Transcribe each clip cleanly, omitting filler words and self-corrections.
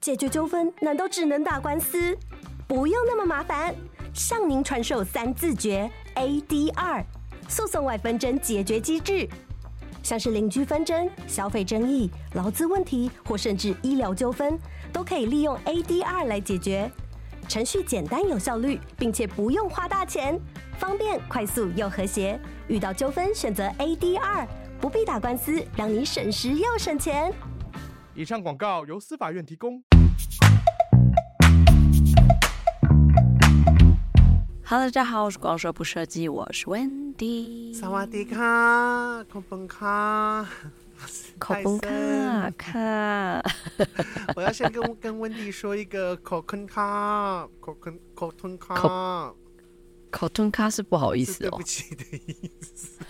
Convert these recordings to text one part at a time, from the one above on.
解决纠纷难道只能打官司？不用那么麻烦，向您传授3字诀 ADR 诉讼外纷争解决机制，像是邻居纷争、消费争议、劳资问题或甚至医疗纠纷，都可以利用 ADR 来解决。程序简单有效率，并且不用花大钱，方便、快速又和谐。遇到纠纷选择 ADR， 不必打官司，让你省时又省钱。 以上广告由司法院提供。 Hello， 大家好，我是光说不设计，我是 Wendy。 萨瓦迪卡，口本卡， 口本卡。 我要先跟Wendy说一个口吞卡，口吞卡。 口吞卡是不好意思哦， 对不起的意思。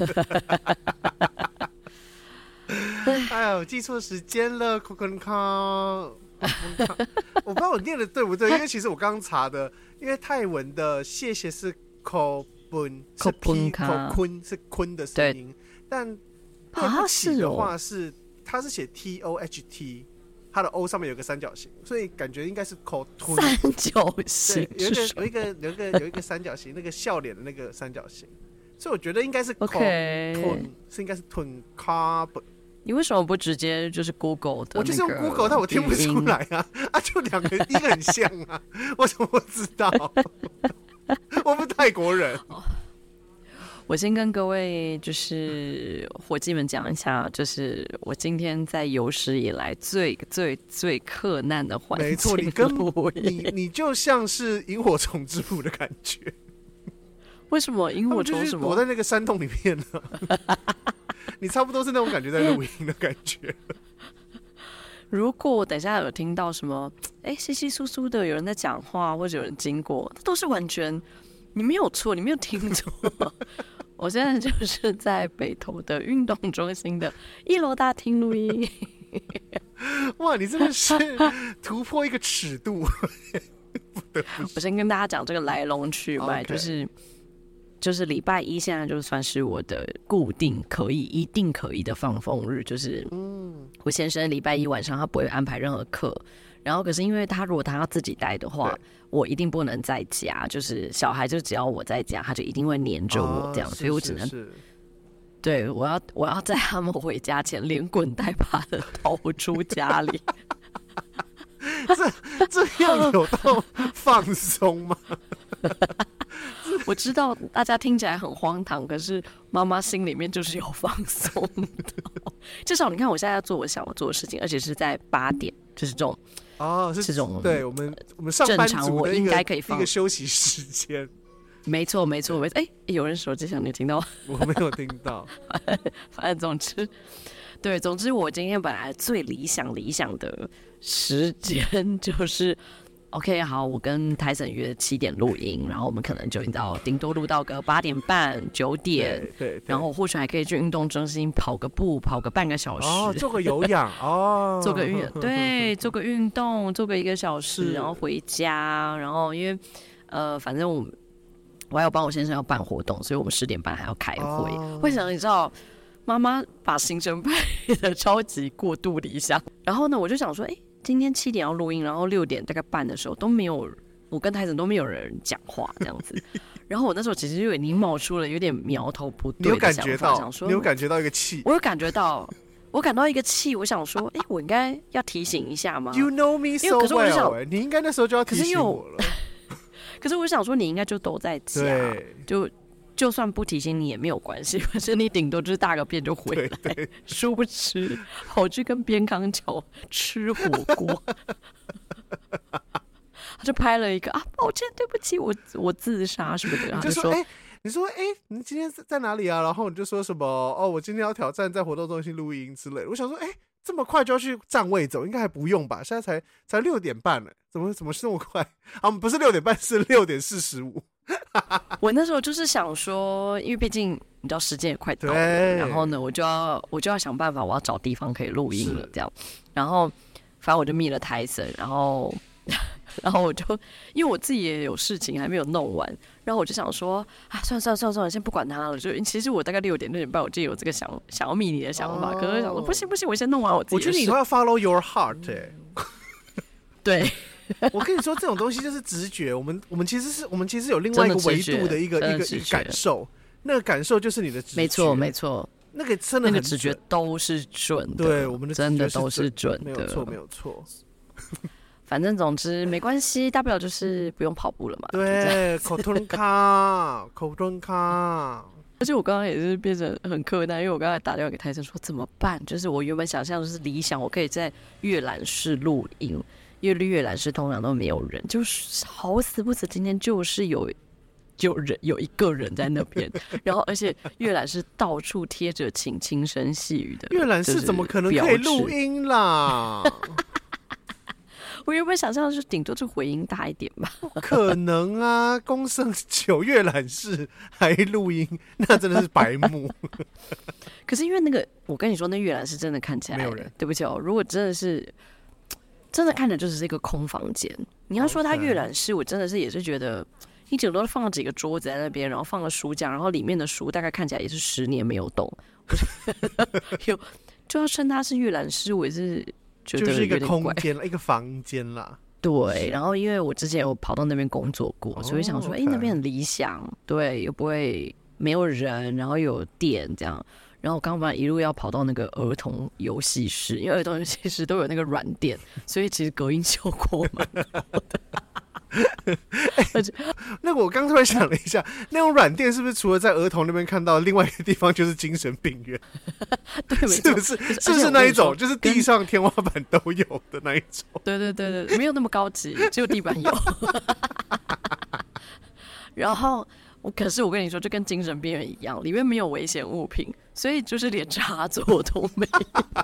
哎呀，我记错时间了，口吞卡。我不知道我念的对不对，因为其实我刚刚查的，因为泰文的谢谢是口本，是 p 口坤是坤的声音，但对不起的话是它是写 TOHT， 它的 O 上面有个三角形，所以感觉应该是口吞三角形， 有一个三角形，那个笑脸的那个三角形，所以我觉得应该是口吞，是应该是吞卡本。 你为什么不直接就是 Google 的？ 我就是用 Google， 但我听不出来啊！就两个一个很像啊，我怎么不知道？我不是泰国人。 我先跟各位就是伙计们讲一下，就是我今天在有史以来最克难的环境。 没错，你就像是萤火虫之墓的感觉。 为什么萤火虫什么？ 躲在那个山洞里面呢？你差不多是那种感觉，在录音的感觉。 如果我等一下有听到什么，稀稀疏疏的有人在讲话，或者有人经过，都是完全你没有错，你没有听错。我现在就是在北投的运动中心的1楼大厅录音。 哇，你真的是突破一个尺度。 我先跟大家讲这个来龙去脉， okay. 就是礼拜一现在就算是我的固定一定可以的放风日，就是我先生礼拜一晚上他不会安排任何课，然后可是因为如果他要自己带的话，我一定不能在家，就是小孩就只要我在家，他就一定会黏着我这样，所以我只能对我要在他们回家前连滚带爬的逃出家里。 这样有到放松吗？ 我知道大家听起来很荒唐，可是妈妈心里面就是有放松的。至少你看我现在要做我想要做的事情，而且是在8点，就是这种是这种对我们上班族的应该可以放一个休息时间。 没错。有人手机响，你听到？ 我没有听到。 反正总之我今天本来最理想的时间就是OK， 好，我跟泰森约7点录音，然后我们可能就顶多录到个8点半、9点， 对， 然后或许还可以去运动中心跑个步，跑个半个小时， 做个有氧做个运动，做个1个小时，然后回家，然后因为反正我还有帮我先生要办活动，所以我们10点半还要开会。为什么你知道？妈妈把行程排的超级过度理想，然后呢，我就想说，今天7点要录音，然后6点大概半的时候都没有，我跟泰森都没有人讲话这样子。然后我那时候其实就已经冒出了有点苗头不对的想法，想说你有感觉到一个气？ 我感到一个气，我想说，我应该要提醒一下吗 ？You know me so well， 你应该那时候就要提醒我了。 可是我想说，你应该就都在家，就算不提醒你也没有关系，反正你顶多就是大个便就回来。对，殊不知跑去跟边康桥吃火锅，他就拍了一个抱歉，对不起，我自杀什么的。 你就说你说你今天在哪里啊？然后你就说什么我今天要挑战在活动中心录音之类的。我想说这么快就要去占位走，应该还不用吧？现在才6点半呢，怎么是那么快？不是6点半，是6点45。 我那时候就是想说，因为毕竟你知道时间也快到了，然后呢，我就要想办法，我要找地方可以录音了，这样。然后反正我就密了泰森，然后我就因为我自己也有事情还没有弄完，然后我就想说算了，先不管他了。就其实我大概6点半，我就有这个想要密你的想法，可是想说不行，我先弄完我自己的事。 我觉得你都要 follow your heart 对。 我跟你说，这种东西就是直觉。我们其实有另外一个维度的一个感受，那个感受就是你的直觉。 没错， 那个真的很准， 那个直觉都是准的。 对，我们的直觉真的都是准的， 没有错。 反正总之没关系，大不了就是不用跑步了嘛。 对，口吞卡。 而且我刚刚也是变成很客单，因为我刚才打电话给泰森说怎么办，就是我原本想象的是理想，我可以在阅览室录音，因为阅览室通常都没有人，就是好死不死今天就是有一个人在那边，然后而且阅览室到处贴着请轻声细语的， 阅览室怎么可能可以录音啦？ 我原本想象的是顶多就回音大一点吧。 不可能啊！公胜9阅览室还录音，那真的是白目。 可是因为那个，我跟你说，那阅览室真的看起来没有人。 对不起哦，如果真的看着就是一个空房间。你要说它阅览室，我真的是也是觉得，你顶多放了几个桌子在那边，然后放了书架，然后里面的书大概看起来也是10年没有动。就要称它是阅览室，我也是。 就是一个空间，一个房间啦。 对，然后因为我之前有跑到那边工作过，所以想说，那边很理想，对，又不会没有人，然后又有电这样。然后我刚刚一路要跑到那个儿童游戏室，因为儿童游戏室都有那个软垫，所以其实隔音效果蛮好的。 那个我刚突然想了一下，那种软垫是不是除了在儿童那边看到，另外一个地方就是精神病院？ 对， 是不是那一种，就是地上天花板都有的那一种？ 对，没有那么高级，只有地板有。然后可是我跟你说，就跟精神病院一样，里面没有危险物品，所以就是连插座都没有。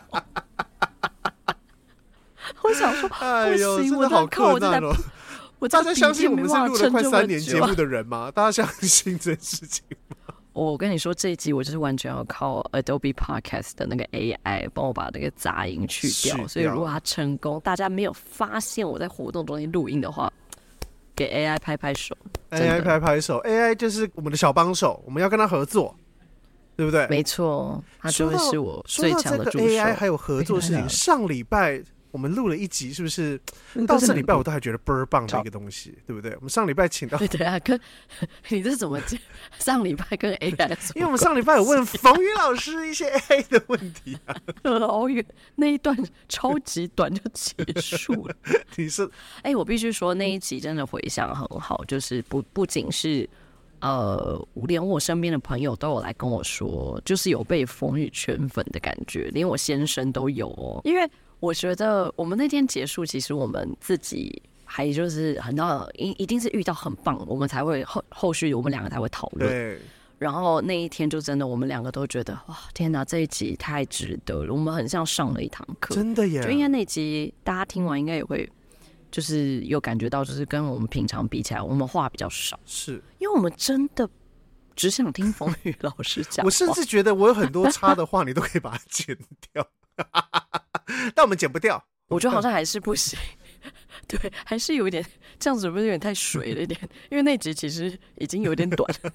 我想说， 哎呦，真的好困难哦！大家相信我们是录了快3年节目的人吗？大家相信这件事情吗？ 我跟你说，这一集我就是完全要靠 Adobe Podcast 的那个 AI 帮我把那个杂音去掉，所以如果它成功，大家没有发现我在活动中间录音的话，给 AI 拍拍手。 AI 拍拍手 ，AI 就是我们的小帮手，我们要跟他合作，对不对？ 没错，他就会是我最强的助手。 AI 还有合作事情，上礼拜我们录了一集，是不是？到这礼拜我都还觉得倍儿棒的一个东西，对不对？我们上礼拜请到， 对啊，跟你这怎么上礼拜跟 AI？ 因为我们上礼拜有问冯宇老师一些 AI 的问题啊， 那一段超级短就结束了。 你是我必须说那一集真的回响很好，就是不仅是连我身边的朋友都有来跟我说，就是有被冯宇圈粉的感觉，连我先生都有哦，因为。我觉得我们那天结束，其实我们自己还就是一定是遇到很棒，我们才会后续我们两个才会讨论。 对。 然后那一天就真的我们两个都觉得哇，天哪，这一集太值得了，我们很像上了一堂课。 真的耶！ 就应该那集大家听完应该也会就是有感觉到，就是跟我们平常比起来，我们话比较少， 是因为我们真的只想听冯宇老师讲话。 我甚至觉得我有很多插的话，你都可以把它剪掉。但我们剪不掉， 我觉得好像还是不行。对，还是有一点这样子，不是有点太水了一点？因为那集其实已经有点短了。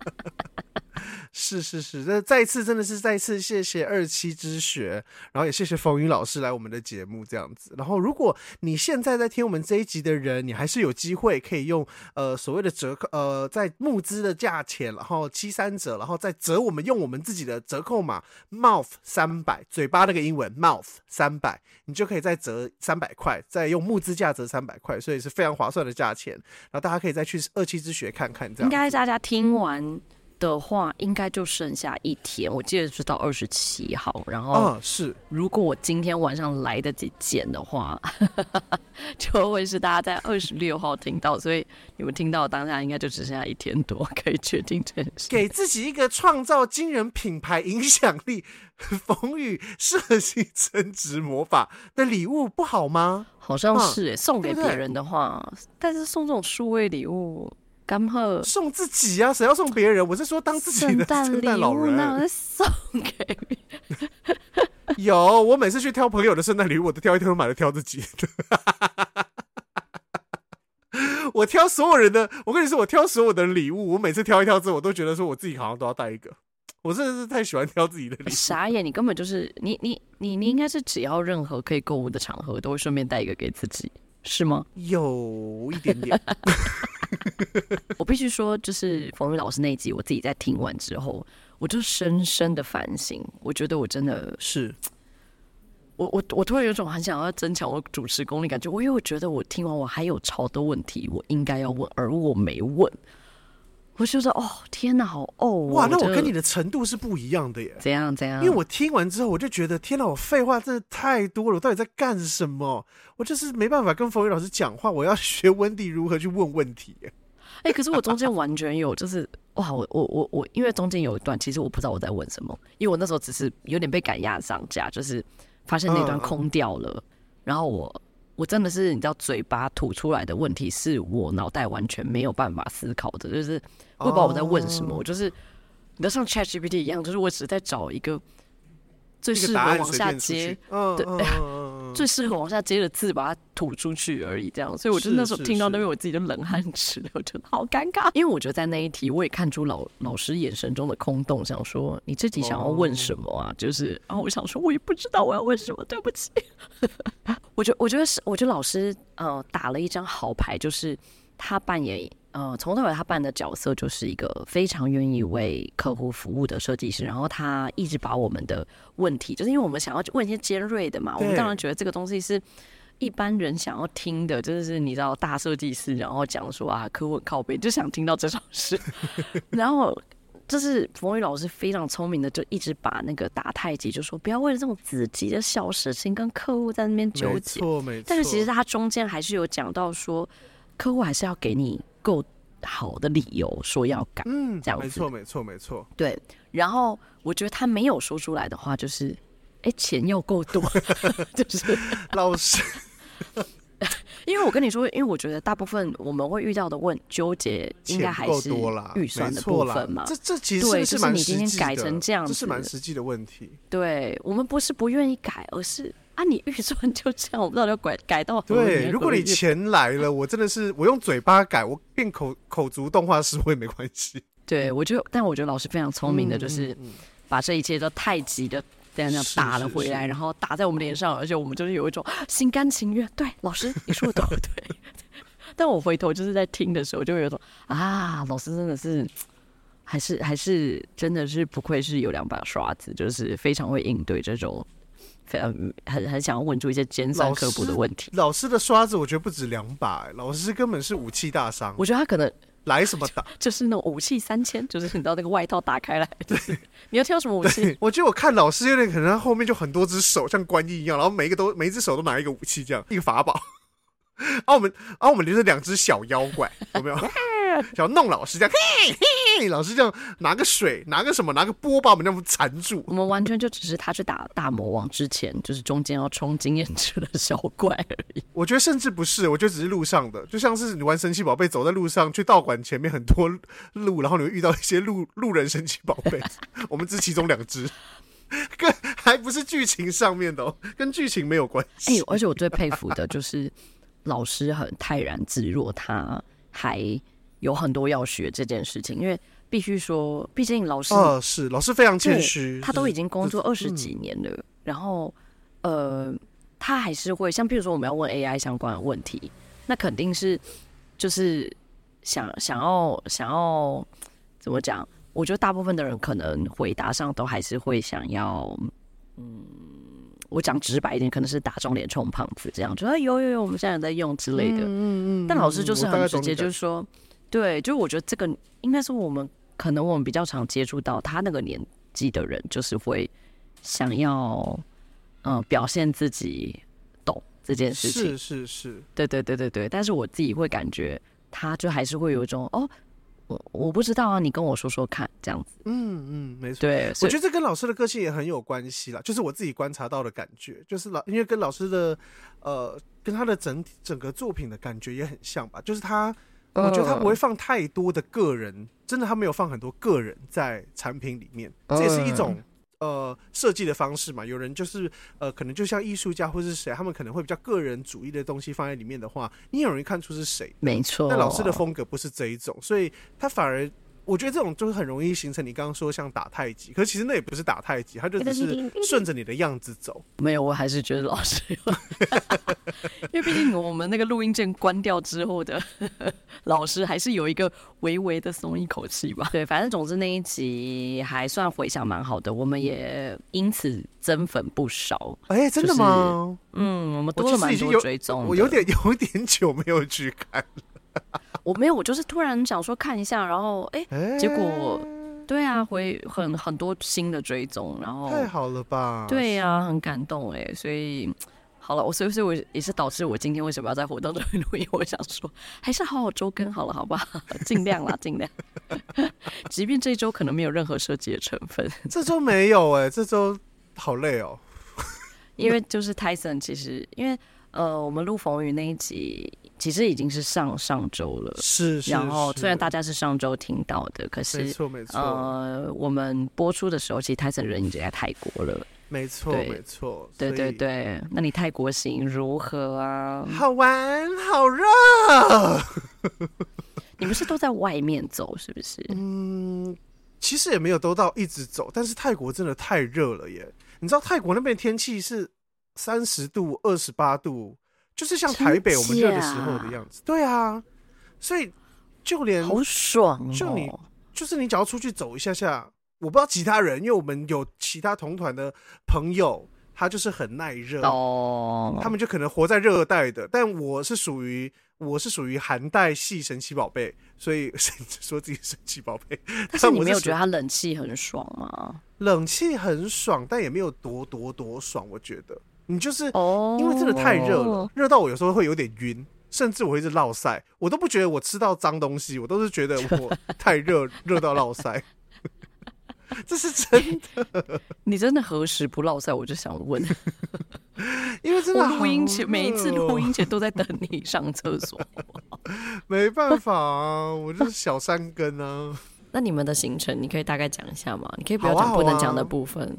是，这再一次真的是再一次谢谢27之学，然后也谢谢冯宇老师来我们的节目这样子。然后如果你现在在听我们这一集的人，你还是有机会可以用所谓的折扣在募资的价钱，然后73折，然后再折用我们自己的折扣码 mouth 300，嘴巴那个英文 mouth 300，你就可以再折300块，再用募资价折300块，所以是非常划算的价钱。然后大家可以再去27之学看看，这样应该大家听完的话应该就剩下1天，我记得是到27号，然后是如果我今天晚上来得及剪的话就会是大家在26号听到，所以你们听到当下应该就只剩下1天多可以确定这件事。 给自己一个创造惊人品牌影响力冯宇设计增值魔法的礼物不好吗？ 好像是送给别人的话，但是送这种数位礼物干贺送自己啊，谁要送别人？我是说当自己的圣诞老人， 那我送给别人。 有，我每次去挑朋友的圣诞礼物，我都挑一挑买了挑自己的。我挑所有人的，我跟你说，我挑所有的礼物，我每次挑一挑之后，我都觉得说我自己好像都要带一个。我真的是太喜欢挑自己的礼物。 傻眼，你根本就是你应该是只要任何可以购物的场合，都会顺便带一个给自己。 是吗？ 有一点点。 我必须说，就是冯宇老师那一集，我自己在听完之后，我就深深的反省。我觉得我真的是， 我突然有种很想要增强我主持功力感觉。因为我觉得我听完我还有超多问题我应该要问，而我没问。我觉得天哪，好哇！那我跟你的程度是不一样的耶。 怎样？ 因为我听完之后，我就觉得天哪，我废话真的太多了，我到底在干什么？我就是没办法跟冯宇老师讲话，我要学温蒂如何去问问题耶。 可是我中间完全有，就是哇，我因为中间有一段，其实我不知道我在问什么，因为我那时候只是有点被赶鸭上架，就是发现那段空掉了，然后我真的是你知道，嘴巴吐出来的问题是我脑袋完全没有办法思考的，就是我不知道我在问什么，我就是你知道像 ChatGPT 一样，就是我只是在找一个最适合往下接，最适合往下接的字把它吐出去而已，这样。所以我就那时候听到那边，我自己就冷汗直流，我觉得好尴尬。因为我觉得在那一题，我也看出老师眼神中的空洞，想说你这题想要问什么啊？就是我想说我也不知道我要问什么，对不起。我觉得老师打了一张好牌，就是他扮演从头到尾他扮的角色就是一个非常愿意为客户服务的设计师，然后他一直把我们的问题，就是因为我们想要问一些尖锐的嘛，我们当然觉得这个东西是一般人想要听的，就是你知道大设计师然后讲说客户很靠北，就想听到这种事。然后就是冯宇老师非常聪明的，就一直把那个打太极，就说不要为了这种子集的小事情跟客户在那边纠结。 没错。 但是其实他中间还是有讲到说，客户还是要给你够好的理由说要改，这样子。 没错。 对，然后我觉得他没有说出来的话，就是钱要够多，就是老师。 因为我跟你说，因为我觉得大部分我们会遇到的纠结，应该还是预算的部分嘛。 这其实是蛮实际的， 就是你今天改成这样子， 这是蛮实际的问题。 对，我们不是不愿意改，而是你预算就这样，我不知道要改到对。如果你钱来了，我真的是我用嘴巴改，我变口足动画师我也没关系。 对，但我觉得老师非常聪明的，就是把这一切都太极的。这样打了回来，然后打在我们脸上，而且我们就是有一种心甘情愿。对，老师你说的都对。但我回头就是在听的时候，就会有一种老师真的是还是真的是不愧是有两把刷子，就是非常会应对这种很想要问出一些尖酸刻薄的问题。 老师的刷子我觉得不止2把，老师根本是武器大伤。 我觉得他可能来什么打， 就是那种武器3000，就是你知道那个外套打开来，就是你要挑什么武器？ 我觉得我看老师有点可能他后面就很多只手，像观音一样，然后每一只手都拿一个武器，这样一个法宝。我们就是2只小妖怪，有没有？想要弄老师这样，嘿嘿，老师这样拿个水，拿个什么，拿个波把我们这样缠住。 我们完全就只是他去打大魔王之前，就是中间要充经验值的小怪而已。 我觉得甚至不是，我觉得只是路上的，就像是你玩神奇宝贝，走在路上去道馆前面很多路，然后你会遇到一些路人神奇宝贝，我们只其中2只。还不是剧情上面的跟剧情没有关系。 而且我最佩服的就是老师很泰然自若，他还有很多要学这件事情，因为必须说，毕竟老师是老师非常谦虚， 他都已经工作20几年了，然后他还是会像比如说我们要问 AI 相关的问题，那肯定是就是想要怎么讲？我觉得大部分的人可能回答上都还是会想要，我讲直白一点，可能是打肿脸充胖子这样，就有我们现在有在用之类的。但老师就是很直接，就是说，对，就我觉得这个应该是我们比较常接触到他那个年纪的人，就是会想要表现自己懂这件事情。 是， 对。但是我自己会感觉，他就还是会有一种我不知道啊，你跟我说说看，这样子。 没错。 对， 我觉得这跟老师的个性也很有关系啦，就是我自己观察到的感觉，就是因为跟老师的跟他的整个作品的感觉也很像吧，就是我觉得他不会放太多的个人，真的他没有放很多个人在产品里面，这也是一种设计的方式嘛。有人就是可能就像艺术家或是谁，他们可能会比较个人主义的东西放在里面的话，你很容易看出是谁。 没错。 但老师的风格不是这一种，所以他反而我觉得这种就是很容易形成你刚刚说像打太极，可是其实那也不是打太极，它就只是顺着你的样子走。 没有，我还是觉得老师因为毕竟我们那个录音键关掉之后的老师还是有一个微微的松一口气吧。对，反正总之那一集还算回响蛮好的，我们也因此增粉不少。 哎，真的吗？ 我们多了蛮多追踪的。 我有点久没有去看了。 我没有，我就是突然想说看一下，然后结果对啊，回很多新的追踪，然后太好了吧？ 对啊，很感动所以好了，所以我也是导致我今天为什么要在活动中录音？我想说，还是好好周更好了，好不好？尽量啦，尽量。即便这一周可能没有任何设计的成分， 这周没有这周好累哦。 因为就是 Tyson， 其实因为我们录冯宇那一集。其实已经是上周了， 是。 然后虽然大家是上周听到的，可是没错， 我们播出的时候，其实Tyson人已经在泰国了。 没错，没错。 对。那你泰国行如何啊？ 好玩，好热。 你不是都在外面走，是不是？ 其实也没有都到一直走，但是泰国真的太热了耶！你知道泰国那边天气是30度、28度。就是像台北我们热的时候的样子，对啊，所以就连好爽就是你只要出去走一下下，我不知道其他人，因为我们有其他同团的朋友，他就是很耐热他们就可能活在热带的，但我是属于寒带系神奇宝贝，所以说自己神奇宝贝。 但是你没有觉得它冷气很爽吗？ 冷气很爽，但也没有多爽，我觉得。你就是因为真的太热了，热到我有时候会有点晕，甚至我会一直落腮，我都不觉得我吃到脏东西，我都是觉得我太热到落腮。这是真的。 你真的何时不落腮？我就想问。 因为真的我录音前每一次录音前都在等你上厕所。 没办法啊，我就是小山根啊。 那你们的行程你可以大概讲一下吗？你可以不要讲不能讲的部分。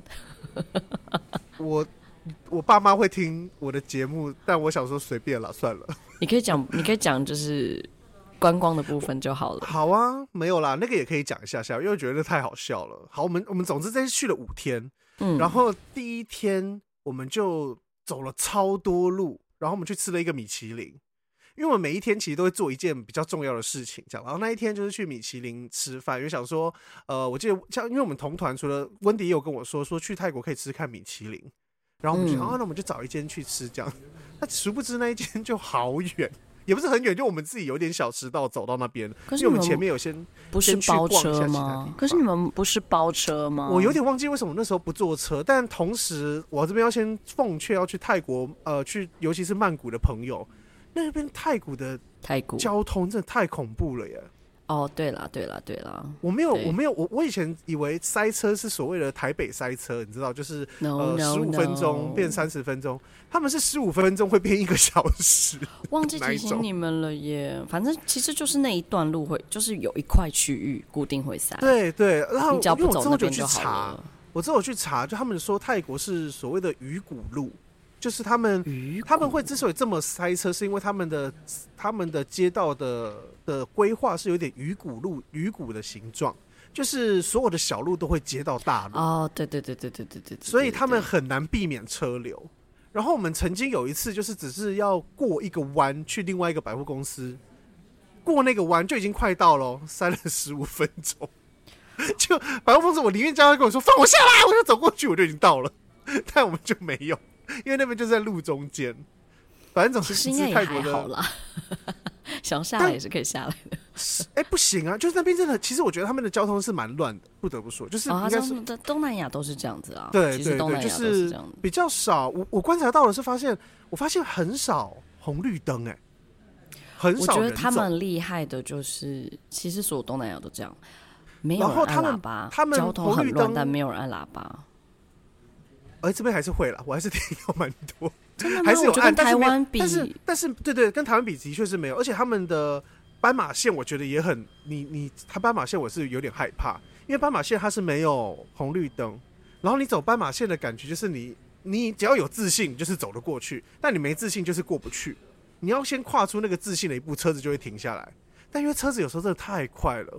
我爸妈会听我的节目，但我想说随便了，算了。 你可以讲就是观光的部分就好了。 好啊，没有啦，那个也可以讲一下下，因为我觉得太好笑了。好，我们总之这次去了5天，然后第一天我们就走了超多路，然后我们去吃了一个米其林。因为我们每一天其实都会做一件比较重要的事情，这样。然后那一天就是去米其林吃饭，因为想说，我记得像因为我们同团除了温迪也有跟我说去泰国可以吃看米其林。然后我们就那我们就找一间去吃这样，那殊不知那一间就好远，也不是很远，就我们自己有点小迟到走到那边，因为我们前面有不是包车吗？可是你们不是包车吗？ 我有点忘记为什么那时候不坐车，但同时我这边要先奉劝要去泰国去尤其是曼谷的朋友，那边泰国交通真的太恐怖了耶。 哦，对啦， 我以前以为塞车是所谓的台北塞车，你知道，就是15分钟变30分钟，他们是15分钟会变1个小时。 忘记提醒你们了耶，反正其实就是那一段路会，就是有一块区域固定会塞。 对，然后你只要不走那边就好了。 我之后去查，就他们说泰国是所谓的鱼骨路。就是他们会之所以这么塞车，是因为他们的街道的规划是有点鱼骨的形状，就是所有的小路都会接到大路。 哦，对， 所以他们很难避免车流。然后我们曾经有一次，就是只是要过一个弯去另外一个百货公司，过那个弯就已经快到了，塞了15分钟。就百货公司，我宁愿叫他跟我说放我下来，我就走过去，我就已经到了，但我们就没有。因为那边就在路中间，反正总是应该也还好啦。想下来也是可以下来的。 不行啊，就是那边真的，其实我觉得他们的交通是蛮乱的，不得不说，就是应该是东南亚都是这样子啊。 对， 其实东南亚都是这样子， 比较少。我观察到的是我发现很少红绿灯，很少人走。 我觉得他们厉害的就是，其实所有东南亚都这样，没有人按喇叭， 他们交通很乱，但没有人按喇叭。 这边还是会啦，我还是听到蛮多， 真的吗？ 还是有按， 跟台湾比， 但是对，跟台湾比的确是没有，而且他们的斑马线我觉得也很，他斑马线我是有点害怕，因为斑马线它是没有红绿灯，然后你走斑马线的感觉就是你只要有自信你就是走得过去，但你没自信就是过不去，你要先跨出那个自信的一步，车子就会停下来，但因为车子有时候真的太快了，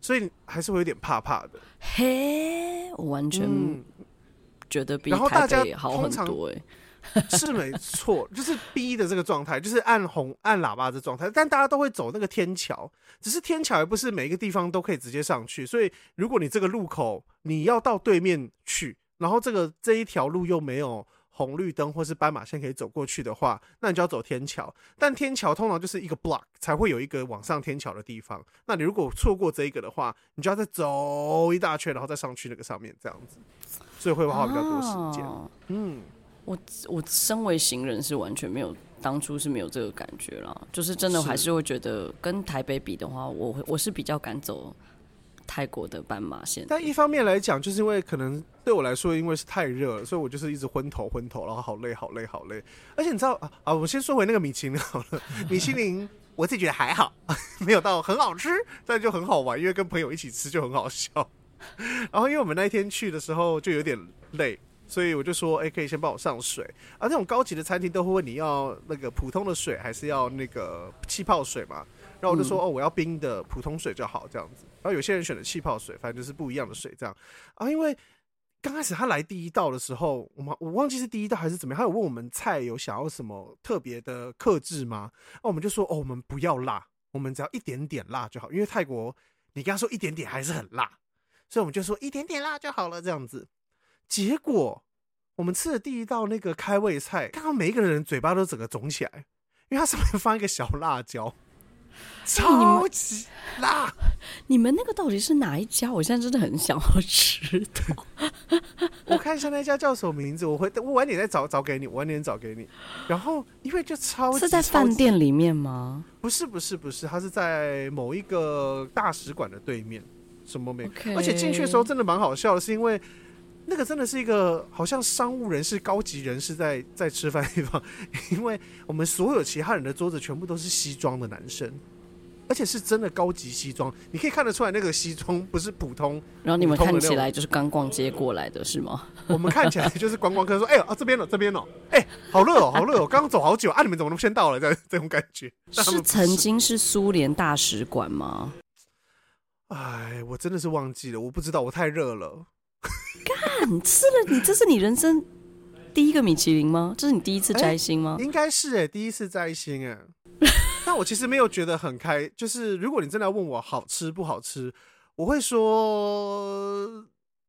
所以还是会有点怕怕的。 嘿，我完全觉得比台北好很多是没错，就是逼的这个状态，就是按喇叭的状态，但大家都会走那个天桥，只是天桥也不是每一个地方都可以直接上去，所以如果你这个路口你要到对面去，然后这一条路又没有红绿灯或是斑马线可以走过去的话，那你就要走天桥，但天桥通常就是一个 block 才会有一个往上天桥的地方，那你如果错过这一个的话，你就要再走一大圈，然后再上去那个上面这样子，所以会花比较多时间。 我身为行人是完全没有，当初是没有这个感觉啦，就是真的还是会觉得跟台北比的话，我是比较敢走泰国的斑马线。 但一方面来讲，就是因为可能对我来说，因为是太热了，所以我就是一直昏头，然后好累。而且你知道啊，我先说回那个米其林好了，米其林我自己觉得还好，没有到很好吃，但就很好玩，因为跟朋友一起吃就很好笑。然后因为我们那一天去的时候就有点累。所以我就说，可以先帮我上水。那种高级的餐厅都会问你要那个普通的水还是要那个气泡水嘛。然后我就说，我要冰的普通水就好这样子。然后有些人选的气泡水，反正就是不一样的水这样。因为刚开始他来第一道的时候，我忘记是第一道还是怎么样，他有问我们菜有想要什么特别的客制吗？我们就说，我们不要辣，我们只要一点点辣就好。因为泰国你跟他说一点点还是很辣，所以我们就说一点点辣就好了这样子。结果我们吃的第一道那个开胃菜，刚刚每一个人嘴巴都整个肿起来，因为它上面放一个小辣椒，超级辣。 你们那个到底是哪一家？我现在真的很想要吃到。 我看一下那家叫什么名字，我晚点再找给你，我晚点找给你。然后因为就超级是在饭店里面吗？ 不是，它是在某一个大使馆的对面，什么没？ 而且进去的时候真的蛮好笑的，是因为那个真的是一个好像商务人士、高级人士在吃饭的地方，因为我们所有其他人的桌子全部都是西装的男生，而且是真的高级西装，你可以看得出来那个西装不是普通。 然后你们看起来就是刚逛街过来的是吗？ 我们看起来就是观光客，说这边哦，好热哦，刚刚走好久啊，你们怎么那么先到了？这种感觉。 是曾经是苏联大使馆吗？ 我真的是忘记了，我不知道，我太热了。 干，吃了你，这是你人生第一个米其林吗？这是你第一次摘星吗？ 应该是第一次摘星但我其实没有觉得很就是如果你真的要问我好吃不好吃，我会说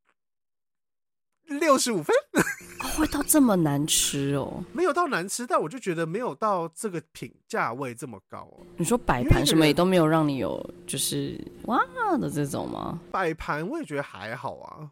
65分。 会到这么难吃哦？ 没有到难吃，但我就觉得没有到这个品价位这么高你说摆盘什么也都没有让你有就是哇的这种吗？ 摆盘我也觉得还好啊。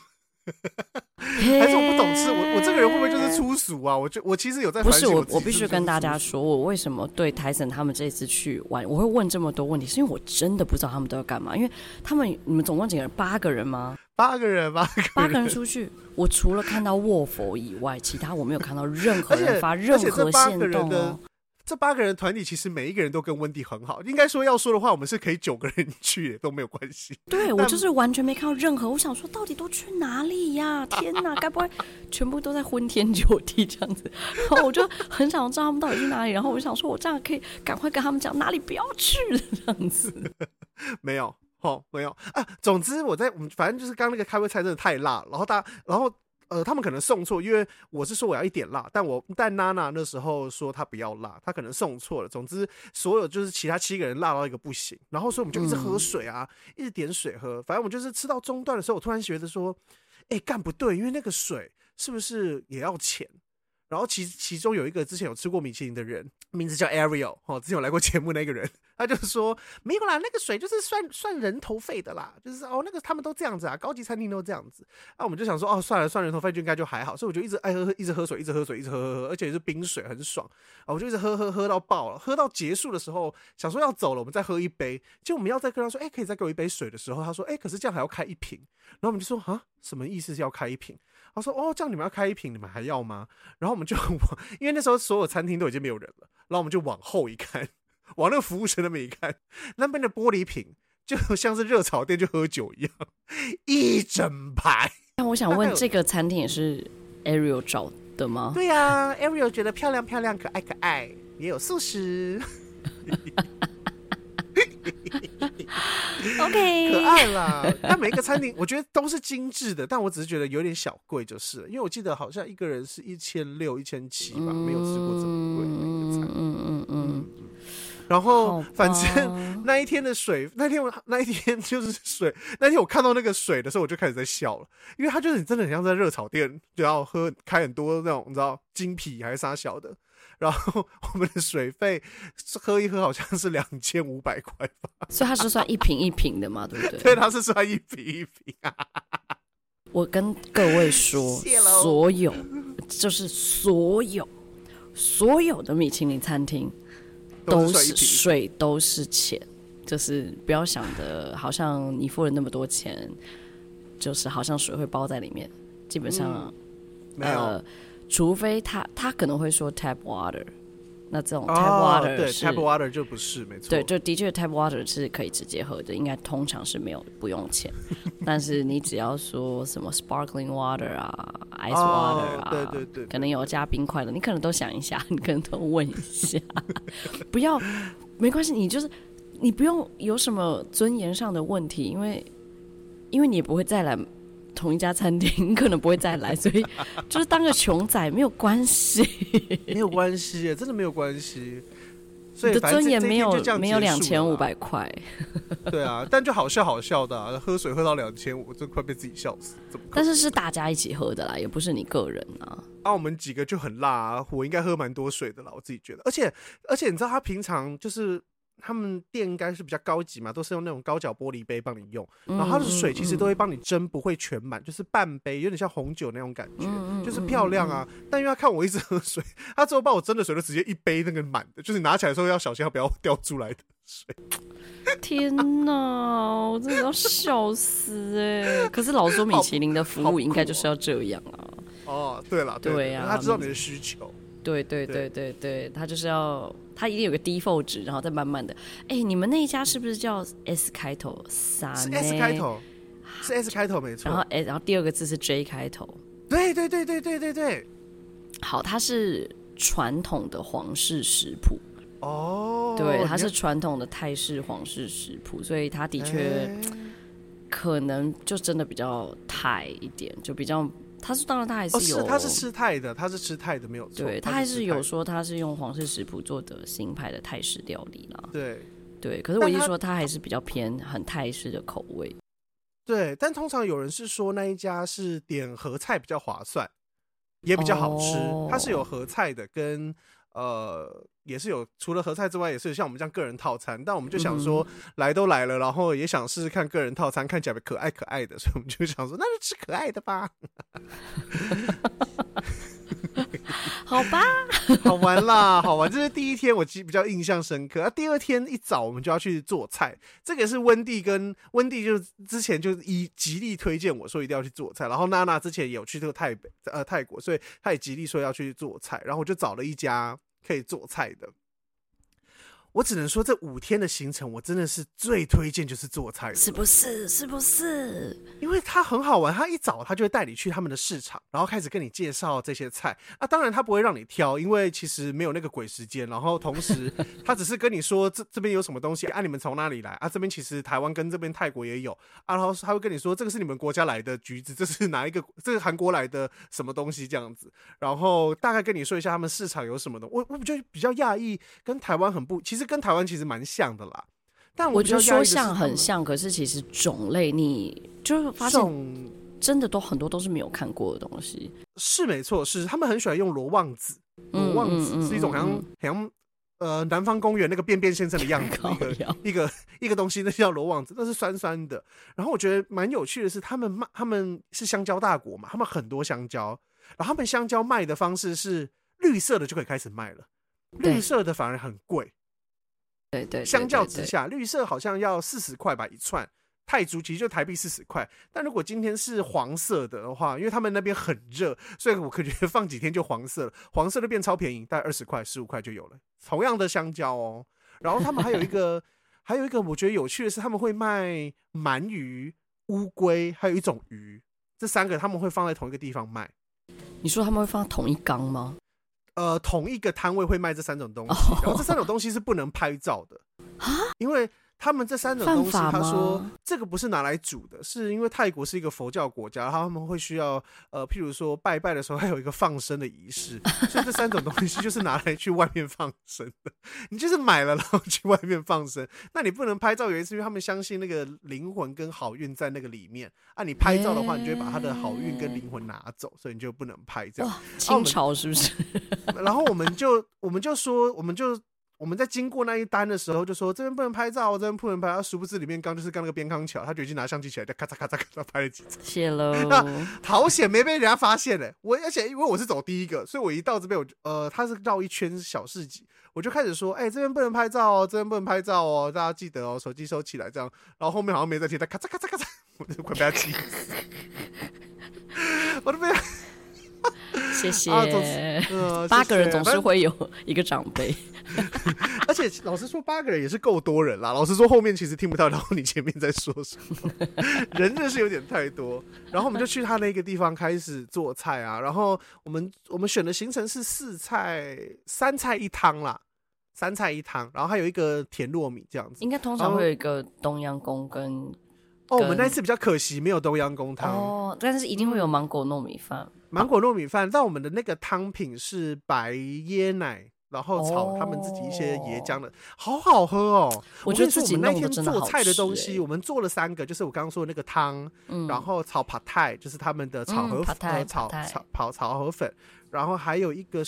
还是我不懂吃，我这个人会不会就是粗俗啊？我其实有在反省。 不是我必须跟大家说，我为什么对Tyson他们这次去玩，我会问这么多问题，是因为我真的不知道他们都要干嘛。因为你们总共几个人？8个人吗？8 个人出去，我除了看到卧佛以外，其他我没有看到任何人发任何限动这8个人团体其实每一个人都跟温迪很好，应该说要说的话，我们是可以9个人去都没有关系。 对，我就是完全没看到任何，我想说到底都去哪里呀？天哪，该不会全部都在昏天酒地这样子？然后我就很想知道他们到底去哪里，然后我就想说我这样可以赶快跟他们讲哪里不要去这样子。 没有总之我们反正就是刚刚那个开胃菜真的太辣，然后他们可能送错，因为我是说我要一点辣，但娜娜那时候说她不要辣，她可能送错了。总之，所有就是其他7个人辣到一个不行，然后所以我们就一直喝水一直点水喝。反正我们就是吃到中段的时候，我突然觉得说，干不对，因为那个水是不是也要钱？然后其中有一个之前有吃过米其林的人，名字叫 Ariel， 之前有来过节目那个人，他就说没有啦，那个水就是算人头费的啦，就是那个他们都这样子啊，高级餐厅都这样子。我们就想说算了，算人头费就应该就还好，所以我就一直一直喝水，一直喝水，一直喝，而且是冰水，很爽我就一直喝到爆了，喝到结束的时候想说要走了，我们再喝一杯，结果我们要再跟他说可以再给我一杯水的时候，他说可是这样还要开1瓶，然后我们就说什么意思是要开1瓶？他说这样你们要开1瓶，你们还要吗？然后我们就因为那时候所有餐厅都已经没有人了，然后我们就往后一看，往那个服务生那边一看，那边的玻璃瓶就像是热炒店就喝酒一样，一整排。 那我想问，这个餐厅也是 Ariel 找的吗？ 对啊 ，Ariel 觉得漂亮漂亮、可爱可爱，也有素食。 OK， 爱啦。但每一个餐厅我觉得都是精致的，但我只是觉得有点小贵就是了，因为我记得好像一个人是1600、1700吧，没有吃过这么贵的一个餐。然后反正那一天的水，那一天就是水，那天我看到那个水的时候，我就开始在笑了，因为它就是真的很像在热炒店，就要开很多那种你知道精啤还是啥小的。然后我们的水费喝一喝好像是2500块吧， 所以它是算一瓶一瓶的嘛，对不对？ 对，它是算一瓶一瓶啊。 我跟各位说，所有的米其林餐厅都是水都是钱，就是不要想的好像你付了那么多钱，就是好像水会包在里面，基本上没有。 除非他可能会说 tap water， 那这种 tap water 对 tap water 就不是没错， 对，就的确 tap water 是可以直接喝的，应该通常是不用钱。但是你只要说什么 sparkling water 啊 ，ice water 啊，对，可能有加冰块的，你可能都想一下，你可能都问一下，不要没关系，你不用有什么尊严上的问题，因为你也不会再来。同一家餐厅可能不会再来，所以就是当个穷仔没有关系， 没有关系，真的没有关系。所以你的尊严没有2500块。 对啊，但就好笑的啊，喝水喝到2500，就快被自己笑死。 但是大家一起喝的啦，也不是你个人啊。 我们几个就很辣啊，我应该喝蛮多水的啦，我自己觉得。而且你知道他平常就是。他们店应该是比较高级嘛，都是用那种高脚玻璃杯帮你用，然后它的水其实都会帮你斟，不会全满，就是半杯，有点像红酒那种感觉，就是漂亮啊。但因为他看我一直喝水，他之后把我斟的水都直接一杯那个满的，就是你拿起来的时候要小心，不要掉出来的水。 天哪，我真的要笑死欸！可是老说米其林的服务应该就是要这样啊。 对啦， 对啊， 他知道你的需求。 对，他就是要，他一定有个 default 值，然后再慢慢的。你们那一家是不是叫 S 开头？是 S 开头，是 S 开头没错。 然后第二个字是 J 开头。 对。 好，它是传统的皇室食谱。对，它是传统的泰式皇室食谱，所以它的确可能就真的比较泰一点，就比较。当然他还是有， 他是吃泰的，没有错。 对，他还是有说他是用皇室食谱做的新派的泰式料理啦。对，可是我一说他还是比较偏很泰式的口味。 对，但通常有人是说那一家是点合菜比较划算，也比较好吃。它是有合菜的，跟也是有除了合菜之外，也是像我们这样个人套餐。但我们就想说，来都来了，然后也想试试看个人套餐，看起来可爱可爱的，所以我们就想说，那就吃可爱的吧。 好吧， 好玩啦，好玩。这是第一天我比较印象深刻。第二天一早我们就要去做菜，这个也是温蒂就之前就极力推荐我说一定要去做菜，然后娜娜之前也有去这个泰国，所以她也极力说要去做菜，然后我就找了一家可以做菜的。我只能说这5天的行程我真的是最推荐就是做菜的， 是不是？ 因为他很好玩，他一早他就会带你去他们的市场，然后开始跟你介绍这些菜啊。当然他不会让你挑，因为其实没有那个鬼时间，然后同时他只是跟你说这边有什么东西啊，你们从哪里来啊？这边其实台湾跟这边泰国也有啊，然后他会跟你说这个是你们国家来的橘子，这是这个韩国来的什么东西这样子，然后大概跟你说一下他们市场有什么的。我觉得比较讶异，跟台湾其实跟台湾其实蛮像的啦，但我觉得说像很像，可是其实种类你就发现真的很多都是没有看过的东西。 是没错，是他们很喜欢用罗望子，罗望子是一种好像南方公园那个便便先生的样子的一个东西，那叫罗望子，那是酸酸的。然后我觉得蛮有趣的是，他们是香蕉大国嘛，他们很多香蕉，然后他们香蕉卖的方式是绿色的就可以开始卖了，绿色的反而很贵。 对， 相较之下，绿色好像要40块吧一串，泰铢其实就台币40块。但如果今天是黄色的话，因为他们那边很热，所以我可觉得放几天就黄色了，黄色就变超便宜，大概20块、15块就有了。同样的香蕉哦，然后他们还有一个我觉得有趣的是，他们会卖鳗鱼、乌龟，还有一种鱼，这3个他们会放在同一个地方卖。 你说他们会放在同一缸吗？ 同一个摊位会卖这3种东西，然后这3种东西是不能拍照的，因为他们这3种东西，他说这个不是拿来煮的，是因为泰国是一个佛教国家，他们会需要譬如说拜拜的时候还有一个放生的仪式，所以这3种东西就是拿来去外面放生的。你就是买了然后去外面放生，那你不能拍照，原因是因为他们相信那个灵魂跟好运在那个里面啊。你拍照的话，你就会把他的好运跟灵魂拿走，所以你就不能拍这样。 清朝是不是？ 然后我们就说，我们在经过那一单的时候就说这边不能拍照，这边不能拍，殊不知里面就是刚那个边康桥，他就已经拿相机起来，就咔嚓咔嚓咔嚓拍了几张。 谢喽， 好险没被人家发现嘞！而且因为我是走第一个，所以我一到这边，他是绕一圈小市集，我就开始说，这边不能拍照哦，这边不能拍照哦，大家记得哦，手机收起来这样。然后后面好像没在听，他咔嚓咔嚓咔嚓，我就快被他气死，我都被他。 谢谢。8个人总是会有一个长辈， 而且老实说，8个人也是够多人啦。老实说，后面其实听不到，然后你前面在说什么，人真是有点太多。然后我们就去他那个地方开始做菜啊。然后我们选的行程是3菜1汤啦，3菜1汤，然后还有一个甜糯米这样子。 应该通常会有一个冬阴功跟。 我们那一次比较可惜，没有冬阴功汤但是一定会有芒果糯米饭。 芒果糯米饭，但我们的那个汤品是白椰奶，然后炒他们自己一些椰浆的，好好喝哦！ 我觉得自己那天做菜的东西， 我们做了3个，就是我刚刚说的那个汤，然后炒帕泰，就是他们的炒河粉，炒河粉，然后还有一个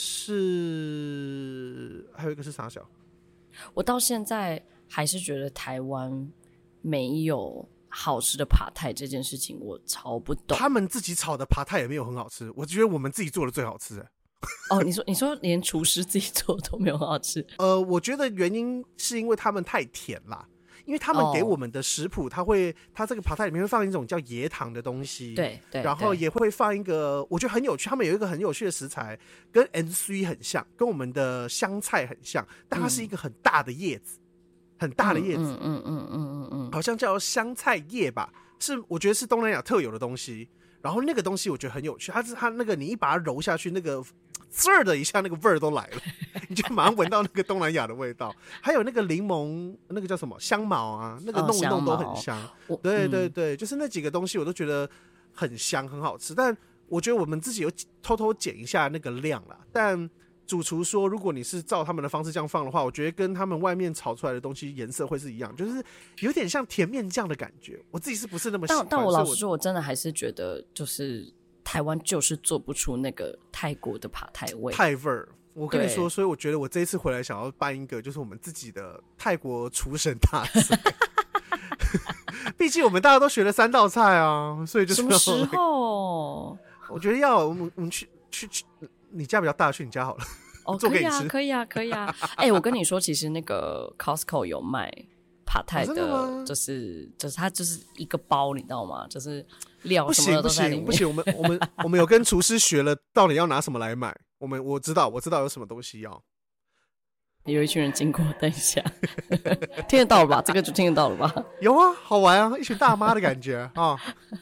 是啥小？ 我到现在还是觉得台湾没有好吃的帕泰这件事情我超不懂。 他们自己炒的帕泰也没有很好吃，我觉得我们自己做的最好吃。 你说连厨师自己做的都没有很好吃？ 我觉得原因是因为他们太甜啦，因为他们给我们的食谱，他这个帕泰里面会放一种叫椰糖的东西， 对， 然后也会放一个我觉得很有趣，他们有一个很有趣的食材，跟 NC 很像，跟我们的香菜很像，但它是一个很大的叶子。很大的叶子，好像叫香菜叶吧，我觉得是东南亚特有的东西。然后那个东西我觉得很有趣，它那个你一把它揉下去，那个滋儿的一下，那个味儿都来了，你就马上闻到那个东南亚的味道。还有那个柠檬，那个叫什么香茅啊，那个弄一弄都很香。对，就是那几个东西我都觉得很香，很好吃。但我觉得我们自己有偷偷减一下那个量啦，但。主厨说，如果你是照他们的方式这样放的话，我觉得跟他们外面炒出来的东西颜色会是一样，就是有点像甜面酱的感觉。我自己是不是那么喜欢？ 但我老实说，我真的还是觉得，就是台湾就是做不出那个泰国的帕泰味， 泰味儿。我跟你说，所以我觉得我这一次回来想要办一个，就是我们自己的泰国厨神大赛。毕竟我们大家都学了3道菜啊，所以就是什么时候？ 我觉得我们去。你家比较大，去你家好了。做给你吃。 可以啊。我跟你说，其实那个 Costco 有卖帕泰的，就是它就是一个包，你知道吗？就是料什么的都在里面。 不行，我们有跟厨师学了，到底要拿什么来买。我知道有什么东西要。 有一群人经过，等一下，听得到了吧？这个就听得到了吧？ 有啊，好玩啊，一群大妈的感觉啊。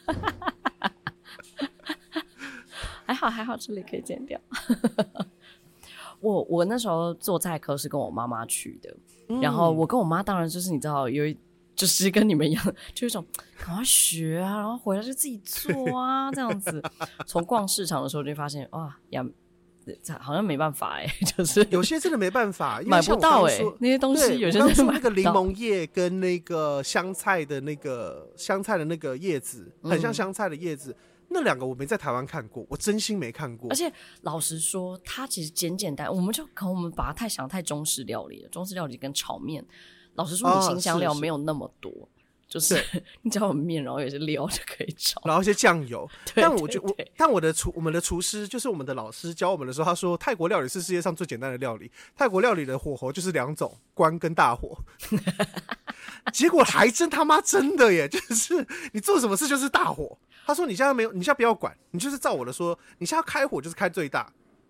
还好，这里可以剪掉。我那时候做菜课是跟我妈妈去的，然后我跟我妈当然就是你知道就是跟你们一样，就一种赶快学啊，然后回来就自己做啊，这样子。从逛市场的时候就发现哇呀，好像没办法就是有些真的没办法， 买不到那些东西有些真的买不到。 那个柠檬叶跟那个香菜的那个叶子，很像香菜的叶子。那2个我没在台湾看过，我真心没看过。 而且老实说，它其实简单，我们把它想太中式料理了。中式料理跟炒面，老实说，你辛香料没有那么多，就是你只要有面，然后有些料就可以炒， 然后一些酱油。但我觉得我们的厨师就是我们的老师教我们的时候，他说泰国料理是世界上最简单的料理，泰国料理的火候就是2种，关跟大火。结果还真他妈真的耶，就是你做什么事就是大火。他说你现在不要管，你就是照我的说，你现在要开火就是开最大，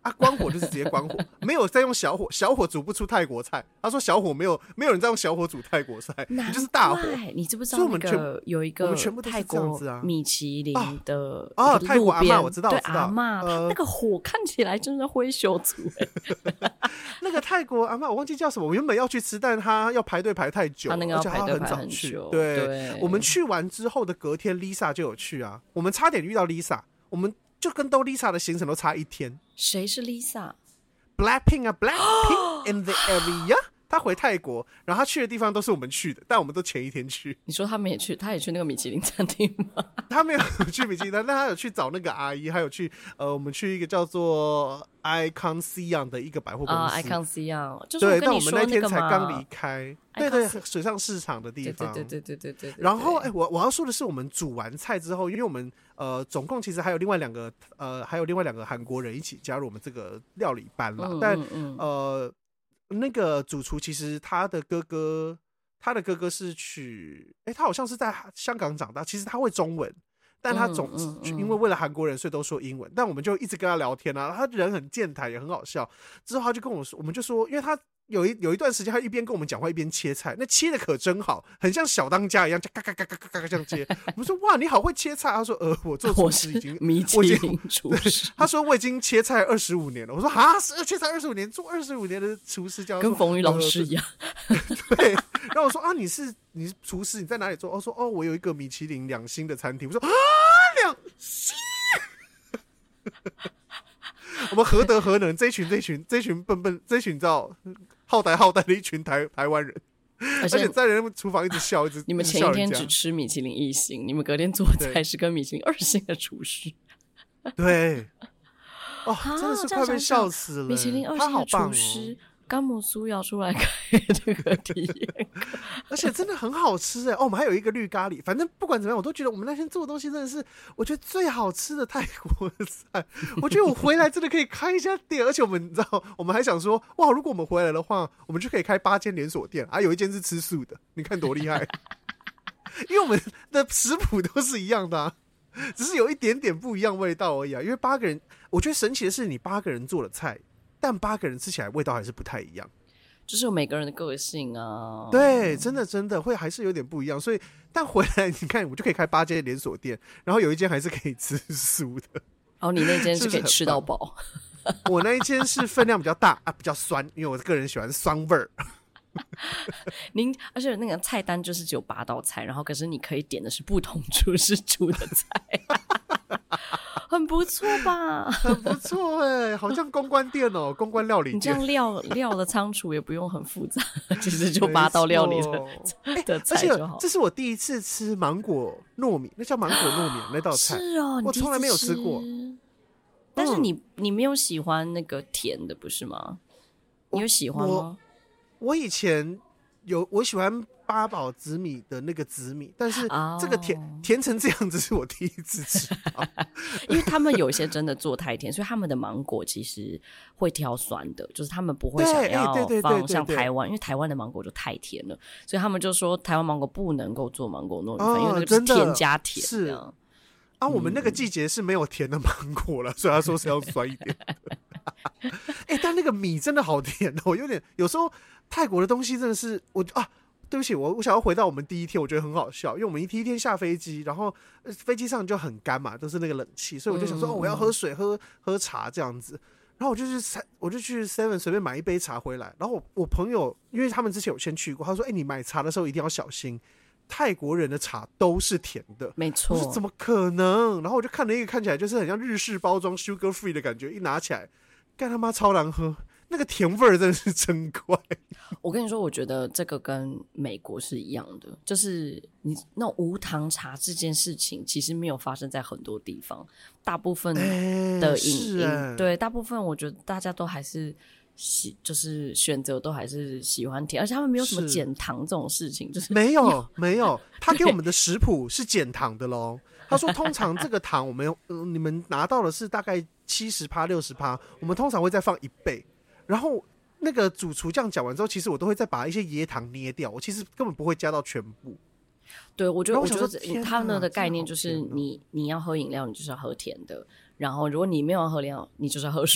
啊，关火就是直接关火，没有再用小火，小火煮不出泰国菜。他说小火没有人在用小火煮泰国菜，你就是大火。 你知不知道那个有一个泰国米其林的泰国阿嬷我知道， 对阿嬷，那个火看起来真的会修足那个泰国阿嬷我忘记叫什么，我原本要去吃，但他要排队排太久， 他那个要排队排很久。对，我们去完之后的隔天 ，Lisa 就有去啊，我们差点遇到 Lisa， 我们就跟都 Lisa 的行程都差一天。 谁是 Lisa？Blackpink 啊 ，Blackpink in the area。他回泰国，然后他去的地方都是我们去的，但我们都前一天去。 你说他也去那个米其林餐厅吗？ 他没有去米其林，但他有去找那个阿姨，还有去我们去一个叫做 Icon Siam 的一个百货公司。 Icon Siam， 就是我跟你说那个嘛。对，但我们那天才刚离开。对，水上市场的地方。 对。然后我要说的是，我们煮完菜之后，因为我们总共其实还有另外两个韩国人一起加入我们这个料理班啦，但那个主厨其实他的哥哥是他好像是在香港长大，其实他会中文，但他因为了韩国人，所以都说英文。但我们就一直跟他聊天啊，他人很健谈，也很好笑。之后他就跟我说，我们就说，因为他有一段时间，他一边跟我们讲话一边切菜，那切的可真好，很像小当家一样，嘎嘎嘎嘎嘎嘎这样切。我们说哇，你好会切菜。他说我做厨师已经米其林厨师。 他说我已经切菜25年了。我说啊，切菜25年，做25年的厨师，叫跟冯宇老师一样。 对。然后我说啊，你是厨师，你在哪里做？我说我有一个米其林2星的餐厅。我说啊，2星。我们何德何能？这一群笨笨，这一群叫好歹的一群台湾人，而且在人厨房一直笑， 你们前一天只吃米其林1星，你们隔天做菜是跟米其林2星的厨师。 对，真的是快被笑死了。 米其林2星的厨师。甘姆苏要出来开这个体验课， 而且真的很好吃我们还有一个绿咖喱，反正不管怎么样，我都觉得我们那天做的东西真的是我觉得最好吃的泰国菜。我觉得我回来真的可以开一家店，而且你知道，我们还想说，哇，如果我们回来的话，我们就可以开8间连锁店有一间是吃素的，你看多厉害！因为我们的食谱都是一样的只是有一点点不一样味道而已因为8个人，我觉得神奇的是，你8个人做的菜。但8个人吃起来味道还是不太一样， 就是有每个人的个性啊。 对，真的会还是有点不一样。所以，但回来你看，我就可以开8间连锁店，然后有一间还是可以吃素的。 你那间是可以吃到饱。 我那一间是分量比较大比较酸，因为我个人喜欢酸味儿。 而且那个菜单就是只有8道菜，然后可是你可以点的是不同厨师煮的菜。很不错吧？ 很不错好像公关店公关料理店。 你这样料的仓储也不用很复杂，其实就8道料理的菜就好。 这是我第一次吃芒果糯米，那叫芒果糯米那道菜。 是我从来没有吃过。 但是你没有喜欢那个甜的，不是吗？你有喜欢吗？ 我以前我喜欢八宝紫米的那个紫米，但是这个甜成这样子是我第一次吃到。 因为他们有一些真的做太甜，所以他们的芒果其实会挑酸的，就是他们不会想要放像台湾，因为台湾的芒果就太甜了，所以他们就说台湾芒果不能够做芒果糯米饭，因为那个是甜加甜。 是我们那个季节是没有甜的芒果了，所以他说是要酸一点的。但那个米真的好甜有时候泰国的东西真的是对不起，我想要回到我们第一天，我觉得很好笑，因为我们第一天下飞机，然后飞机上就很干嘛，都是那个冷气，所以我就想说我要喝水喝茶这样子，然后我就去 7 随便买一杯茶回来，然后我朋友因为他们之前有先去过，他说你买茶的时候一定要小心，泰国人的茶都是甜的。 没错。 我说怎么可能？然后我就看了一个看起来就是很像日式包装 sugar free 的感觉，一拿起来干他妈超难喝，那个甜味儿真的是真怪。 我跟你说，我觉得这个跟美国是一样的，就是你那种无糖茶这件事情其实没有发生在很多地方，大部分的对，大部分我觉得大家都还是就是选择都还是喜欢甜，而且他们没有什么减糖这种事情，就是没有，他给我们的食谱是减糖的咯。他说通常这个糖我们你们拿到的是大概70%、60%，我们通常会再放1倍，然后那个主厨这样讲完之后，其实我都会再把一些椰糖捏掉，我其实根本不会加到全部。 对，我觉得他们的概念就是你要喝饮料，你就是要喝甜的，然后如果你没有喝饮料，你就是要喝水。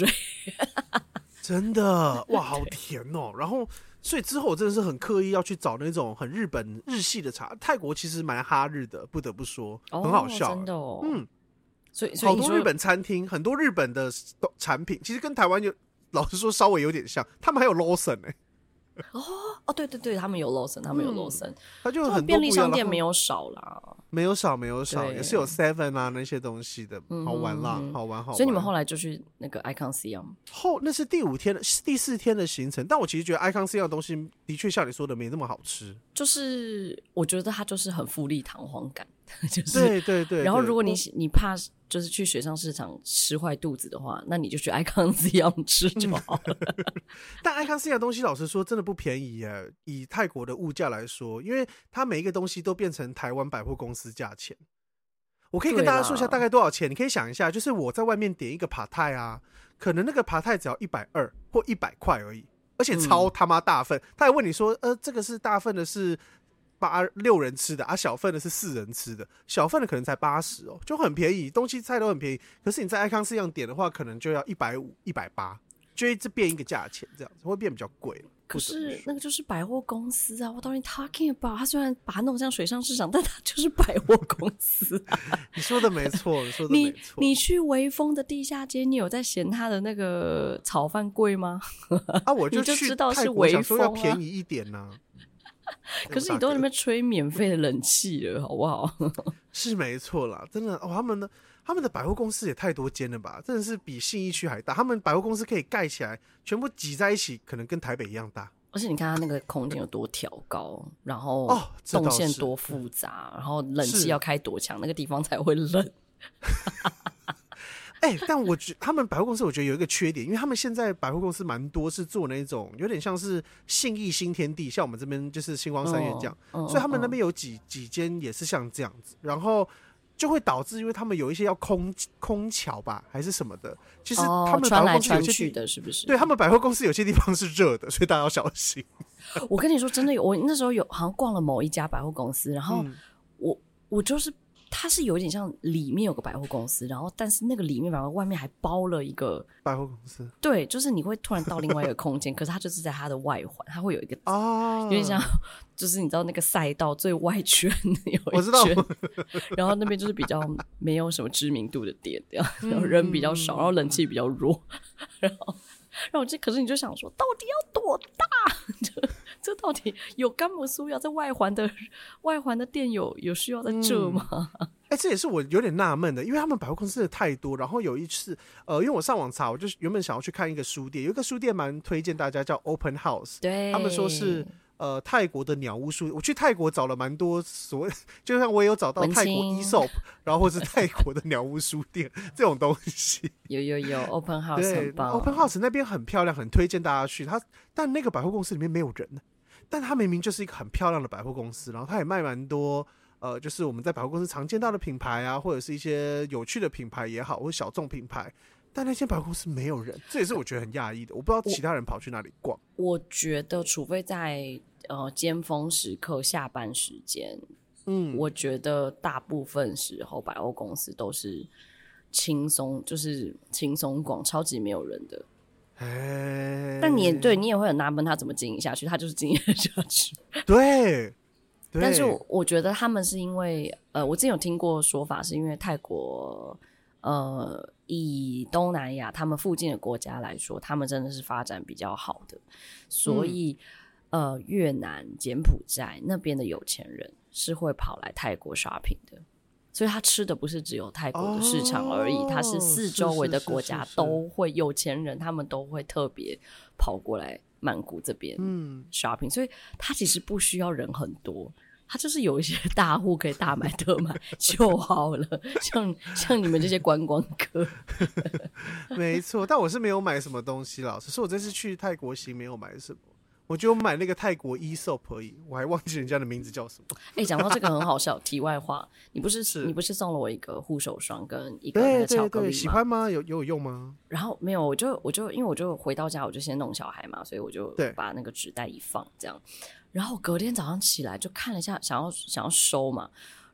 真的哇，好甜哦。然后，所以之后我真的是很刻意要去找那种很日系的茶。泰国其实蛮哈日的，不得不说，很好笑。 真的哦，所以好多日本餐厅，很多日本的产品，其实跟台湾老实说稍微有点像。他们还有 Lawson 对对对，他们有 Lawson， 它就有很多便利商店没有少啦， 没有少，也是有 Seven 啊那些东西的，好玩啦，好玩。 所以你们后来就去那个 Icon Siam， 那是第4天的行程，但我其实觉得 Icon Siam 的东西的确像你说的没那么好吃， 就是我觉得它就是很富丽堂皇感，就是对。 然后如果你怕就是去水上市场吃坏肚子的话，那你就去 Icon Siam 吃就好了。 但 Icon Siam 的东西老实说真的不便宜耶，以泰国的物价来说，因为它每一个东西都变成台湾百货公司价钱。我可以跟大家说一下大概多少钱，你可以想一下，就是我在外面点一个帕泰啊，可能那个帕泰只要120或100块而已，而且超他妈大份。他还问你说，这个是大份的是6人吃的啊，小份的是4人吃的，小份的可能才80哦，就很便宜，东西菜都很便宜。可是你在Icon Siam点的话，可能就要150、180，就一直变一个价钱，这样子会变比较贵了。 可是那个就是百货公司啊，我到底 talking about？ 他虽然把它弄像水上市场，但它就是百货公司啊。 你说的没错， 你去微风的地下街，你有在嫌它的那个炒饭贵吗？ 我就去泰国想说要便宜一点啊。 可是你都在那边吹免费的冷气了，好不好？ 是没错啦，真的他们的百货公司也太多间了吧，真的是比信义区还大。他们百货公司可以盖起来，全部挤在一起，可能跟台北一样大。而且你看它那个空间有多挑高，然后动线多复杂，然后冷气要开多强，那个地方才会冷。 但我觉得他们百货公司，我觉得有一个缺点，因为他们现在百货公司蛮多是做那种有点像是信义新天地，像我们这边就是星光三月这样，所以他们那边有几间也是像这样子，然后就会导致，因为他们有一些要空桥吧，还是什么的，其实他们百货公司有些去的是不是？ 对，他们百货公司有些地方是热的，所以大家要小心。 我跟你说，真的我那时候好像逛了某一家百货公司，然后我就是。它是有点像里面有个百货公司，然后但是那个里面外面还包了一个百货公司。 对，就是你会突然到另外一个空间，可是它就是在它的外环，它会有一个有点像，就是你知道那个赛道最外圈有一圈， 我知道。 然后那边就是比较没有什么知名度的店，这样，然后人比较少，然后冷气比较弱，然后可是你就想说，到底要多大？这到底有干嘛需要在外环的店有需要在这吗？ 这也是我有点纳闷的，因为他们百货公司的太多。然后有一次，因为我上网查，我就原本想要去看一个书店，有一个书店蛮推荐大家叫 Open House， 对， 他们说是泰国的鸟屋书。我去泰国找了蛮多所谓，就像我也有找到泰国 Aesop， 然后或是泰国的鸟屋书店这种东西。 有 Open House 很棒 ，Open House 那边很漂亮，很推荐大家去。但那个百货公司里面没有人，但它明明就是一个很漂亮的百货公司，然后它也卖蛮多就是我们在百货公司常见到的品牌啊，或者是一些有趣的品牌也好，或者小众品牌。但那间百货公司没有人，这也是我觉得很讶异的。我不知道其他人跑去哪里逛。 我觉得，除非在尖峰时刻下班时间，我觉得大部分时候百货公司都是轻松逛，超级没有人的。但你也会很纳闷，他怎么经营下去？他就是经营下去。 对。 但是我觉得他们是因为我之前有听过说法，是因为泰国以东南亚他们附近的国家来说，他们真的是发展比较好的，所以越南、柬埔寨那边的有钱人是会跑来泰国 shopping 的，所以他吃的不是只有泰国的市场而已，他是四周围的国家都会，有钱人他们都会特别跑过来曼谷这边shopping，所以他其实不需要人很多，他就是有一些大户可以大买特买就好了，像你们这些观光客。 没错，但我是没有买什么东西啦，只是我这次去泰国行没有买什么，我就买那个泰国 Aesop 而已，我还忘记人家的名字叫什么。 讲到这个很好笑，题外话，你不是送了我一个护手霜跟一个那个巧克力吗？ 对，喜欢吗？有用吗？ 然后没有，我就因为我就回到家，我就先弄小孩嘛，所以我就把那个纸袋一放这样，然后隔天早上起来就看了一下，想要收嘛，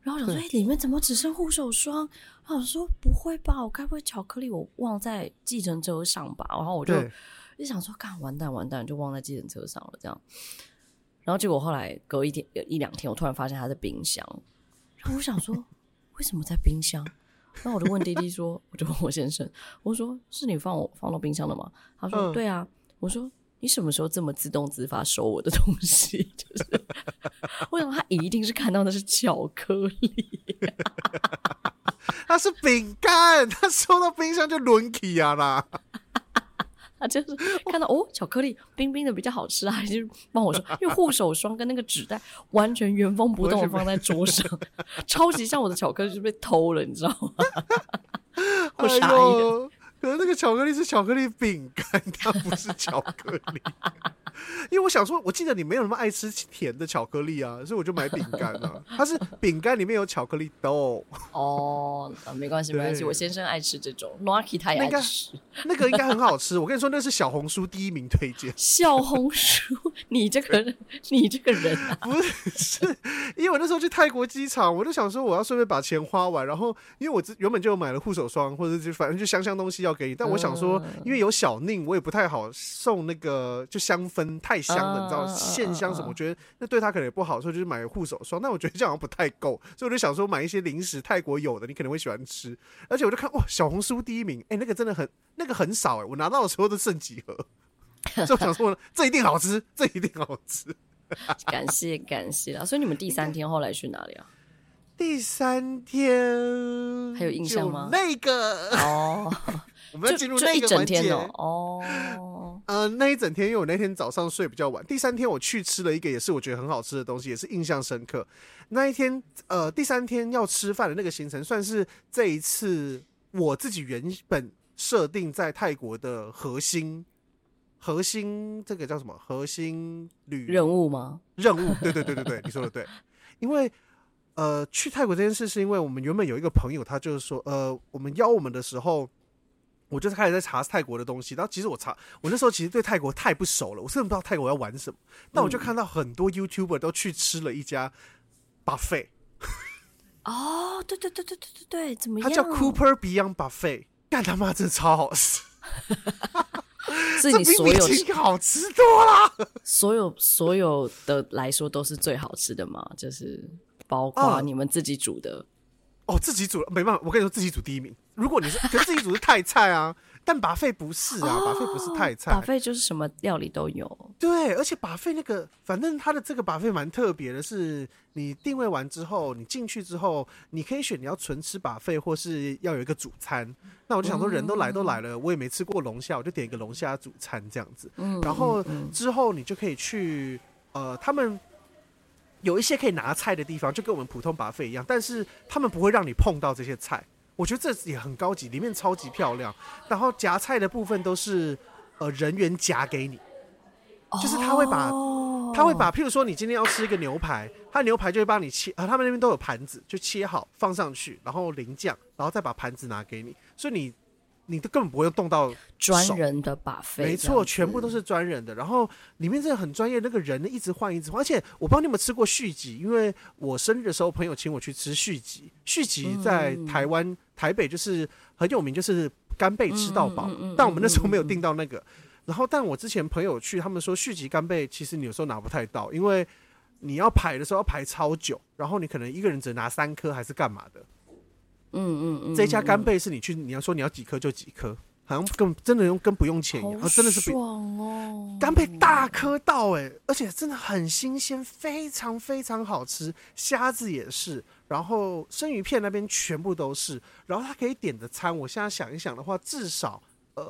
然后我想说，里面怎么只剩护手霜？然后我说不会吧，我该不会巧克力我忘在计程车上吧？然后我就想说，干完蛋，就忘在计程车上了这样。然后结果后来隔一两天，我突然发现它在冰箱，然后我想说，为什么在冰箱？然后我就问弟弟说，我就问我先生，我说是你放到冰箱的吗？他说对啊。我说你什么时候这么自动自发收我的东西？就是我想他一定是看到的是巧克力， 它是饼干，他收到冰箱就轮起啊啦。 他就是看到巧克力冰冰的比较好吃啊，还是帮我说，因为护手霜跟那个纸袋完全原封不动的放在桌上，超级像我的巧克力就被偷了，你知道吗？我傻眼。 可是那个巧克力是巧克力饼干，它不是巧克力。因为我想说，我记得你没有那么爱吃甜的巧克力啊，所以我就买饼干啊。它是饼干里面有巧克力豆。 没关系，我先生爱吃这种 ，Naki 他也爱吃。 那个应该很好吃。我跟你说，那是小红书第1名推荐。 小红书，你这个人啊， 不是，因为我那时候去泰国机场，我就想说我要顺便把钱花完，然后因为我原本就有买了护手霜，或者就反正就香东西要给你，但我想说，因为有小宁，我也不太好送那个就香氛太香了，你知道线香什么，我觉得那对他可能也不好，所以就是买护手霜。但我觉得这样好像不太够，所以我就想说买一些零食，泰国有的你可能会喜欢吃。而且我就看小红书第1名，那个真的很少我拿到的时候都剩几盒，所以我想说这一定好吃，这一定好吃。 感谢啦。所以你们第3天后来去哪里啊？ 第3天还有印象吗？ 那个我们要进入那个环节那一整天，因为我那天早上睡比较晚。第3天我去吃了一个也是我觉得很好吃的东西，也是印象深刻。那一天第3天要吃饭的那个行程，算是这一次我自己原本设定在泰国的核心这个叫什么？核心任务吗？ 任务，对，你说的对。因为去泰国这件事是因为我们原本有一个朋友，他就是说我们邀我们的时候，我就开始在查泰国的东西。然后其实我那时候其实对泰国太不熟了，我真的不知道泰国要玩什么。但我就看到很多 YouTuber 都去吃了一家 buffet。 对，怎么样？ 它叫 Cooper Beyond Buffet， 干他妈真的超好吃。 是你所有这比米其林好吃多啦。 所有的来说都是最好吃的吗？就是包括你们自己煮的。 自己煮没办法，我跟你说自己煮第1名。如果你是，可是自己煮是泰菜啊，但buffet不是啊，buffet不是泰菜 ，buffet就是什么料理都有。 对，而且buffet那个，反正它的这个buffet蛮特别的，是你定位完之后，你进去之后，你可以选你要纯吃buffet，或是要有一个主餐。那我就想说，人都来了，我也没吃过龙虾，我就点一个龙虾主餐这样子。然后之后你就可以去他们有一些可以拿菜的地方，就跟我们普通buffet一样，但是他们不会让你碰到这些菜。我觉得这也很高级，里面超级漂亮。然后夹菜的部分都是人员夹给你，就是他会把，譬如说你今天要吃一个牛排，他牛排就会帮你切，他们那边都有盘子，就切好放上去，然后淋酱，然后再把盘子拿给你，所以你都根本不会动到专人的buffet， 没错，全部都是专人的。然后里面真的很专业，那个人一直换，而且我不知道你有没有吃过续集，因为我生日的时候朋友请我去吃续集。续集在台湾台北就是很有名，就是干贝吃到饱，但我们那时候没有订到那个。然后但我之前朋友去，他们说续集干贝其实你有时候拿不太到，因为你要排的时候要排超久，然后你可能一个人只拿3颗还是干嘛的。这家干贝是你要说你要几颗就几颗，好像真的跟不用钱一样，真的是爽哦！ 干贝大颗到而且真的很新鲜，非常非常好吃。虾子也是，然后生鱼片那边全部都是。然后他可以点的餐，我现在想一想的话，至少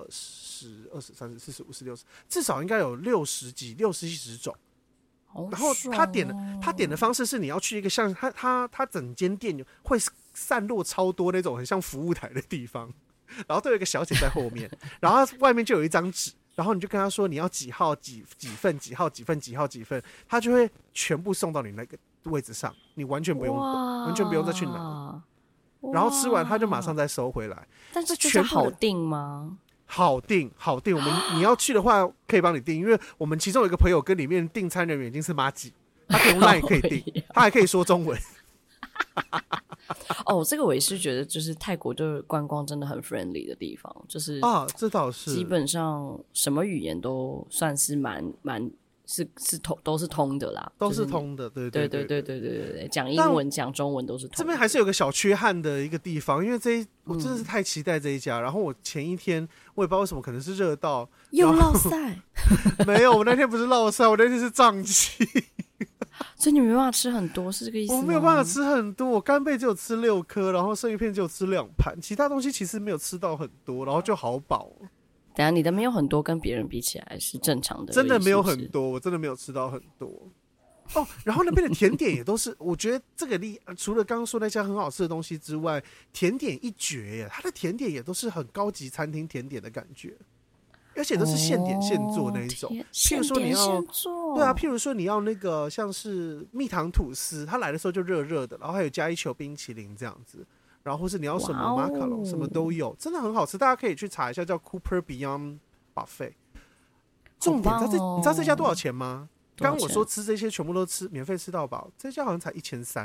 10、20、30、40、50、60，至少应该有60几、60、70种。然后他点的方式是你要去一个像他整间店会散落超多那种很像服务台的地方，然后都有一个小姐在后面，然后外面就有一张纸，然后你就跟他说你要几号几份几号几份几号几份，他就会全部送到你那个位置上，你完全不用再去拿，然后吃完他就马上再收回来。 但是这好订吗？ 好订，你要去的话可以帮你订，因为我们其中有一个朋友跟里面订餐人员已经是麻吉，他可以用 LINE 可以订，他还可以说中文。 哦，这个我也是觉得，就是泰国就是观光真的很 friendly 的地方，就是啊，这倒是基本上什么语言都算是都是通的啦， 都是通的，对对对对对，讲英文讲中文都是通的。 这边还是有个小缺憾的一个地方，因为我真的是太期待这一家，然后我前一天我也不知道为什么，可能是热到又落塞， 没有，我那天不是落塞，我那天是胀气。 所以你没办法吃很多，是这个意思吗？ 我没有办法吃很多，我干贝只有吃6颗，然后生鱼片只有吃2盘，其他东西其实没有吃到很多，然后就好饱。 等一下你的没有很多，跟别人比起来是正常的， 真的没有很多，我真的没有吃到很多。哦，然后那边的甜点也都是，我觉得这个除了刚刚说那些很好吃的东西之外，甜点一绝耶，它的甜点也都是很高级餐厅甜点的感觉。而且都是现点现做那一种，譬如说你要，对啊，譬如说你要那个像是蜜糖吐司，它来的时候就热热的，然后还有加一球冰淇淋这样子，然后或是你要什么马卡龙，什么都有，真的很好吃，大家可以去查一下，叫 Cooper Beyond Buffet。重点在这，你知道这家多少钱吗？刚我说吃这些全部都免费吃到饱，这家好像才1300，1200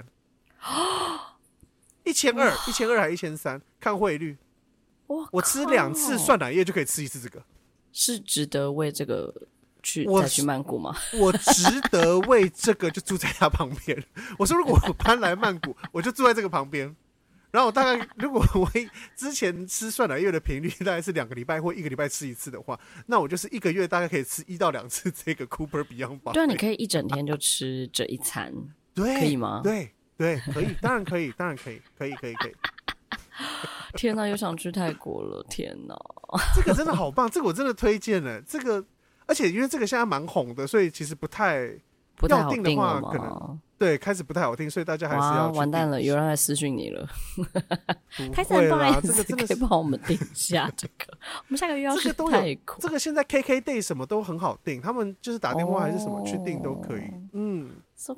还1300，看汇率。我吃2次涮奶液就可以吃1次这个。 是值得为这个再去曼谷吗？我值得为这个就住在他旁边。我说如果我搬来曼谷，我就住在这个旁边。然后我大概如果我之前吃涮奶液的频率大概是2个礼拜或1个礼拜吃1次的话，那我就是1个月大概可以吃1到2次这个 Cooper Beyond Buffet。 对啊，你可以一整天就吃这一餐， 对， 可以吗？ 对，可以，当然可以，可以。 天哪，又想去泰国了！天哪， 这个真的好棒，这个我真的推荐了。这个，而且因为这个现在蛮红的，所以其实不太要订的话，可能对开始不太好订，所以大家还是要去。 完蛋了，有人来私讯你了。 不会啦，这个真的可以帮我们订一下这个。我们下个月要去泰国， 这个现在 KKday 什么都很好订，他们就是打电话还是什么去订都可以。 so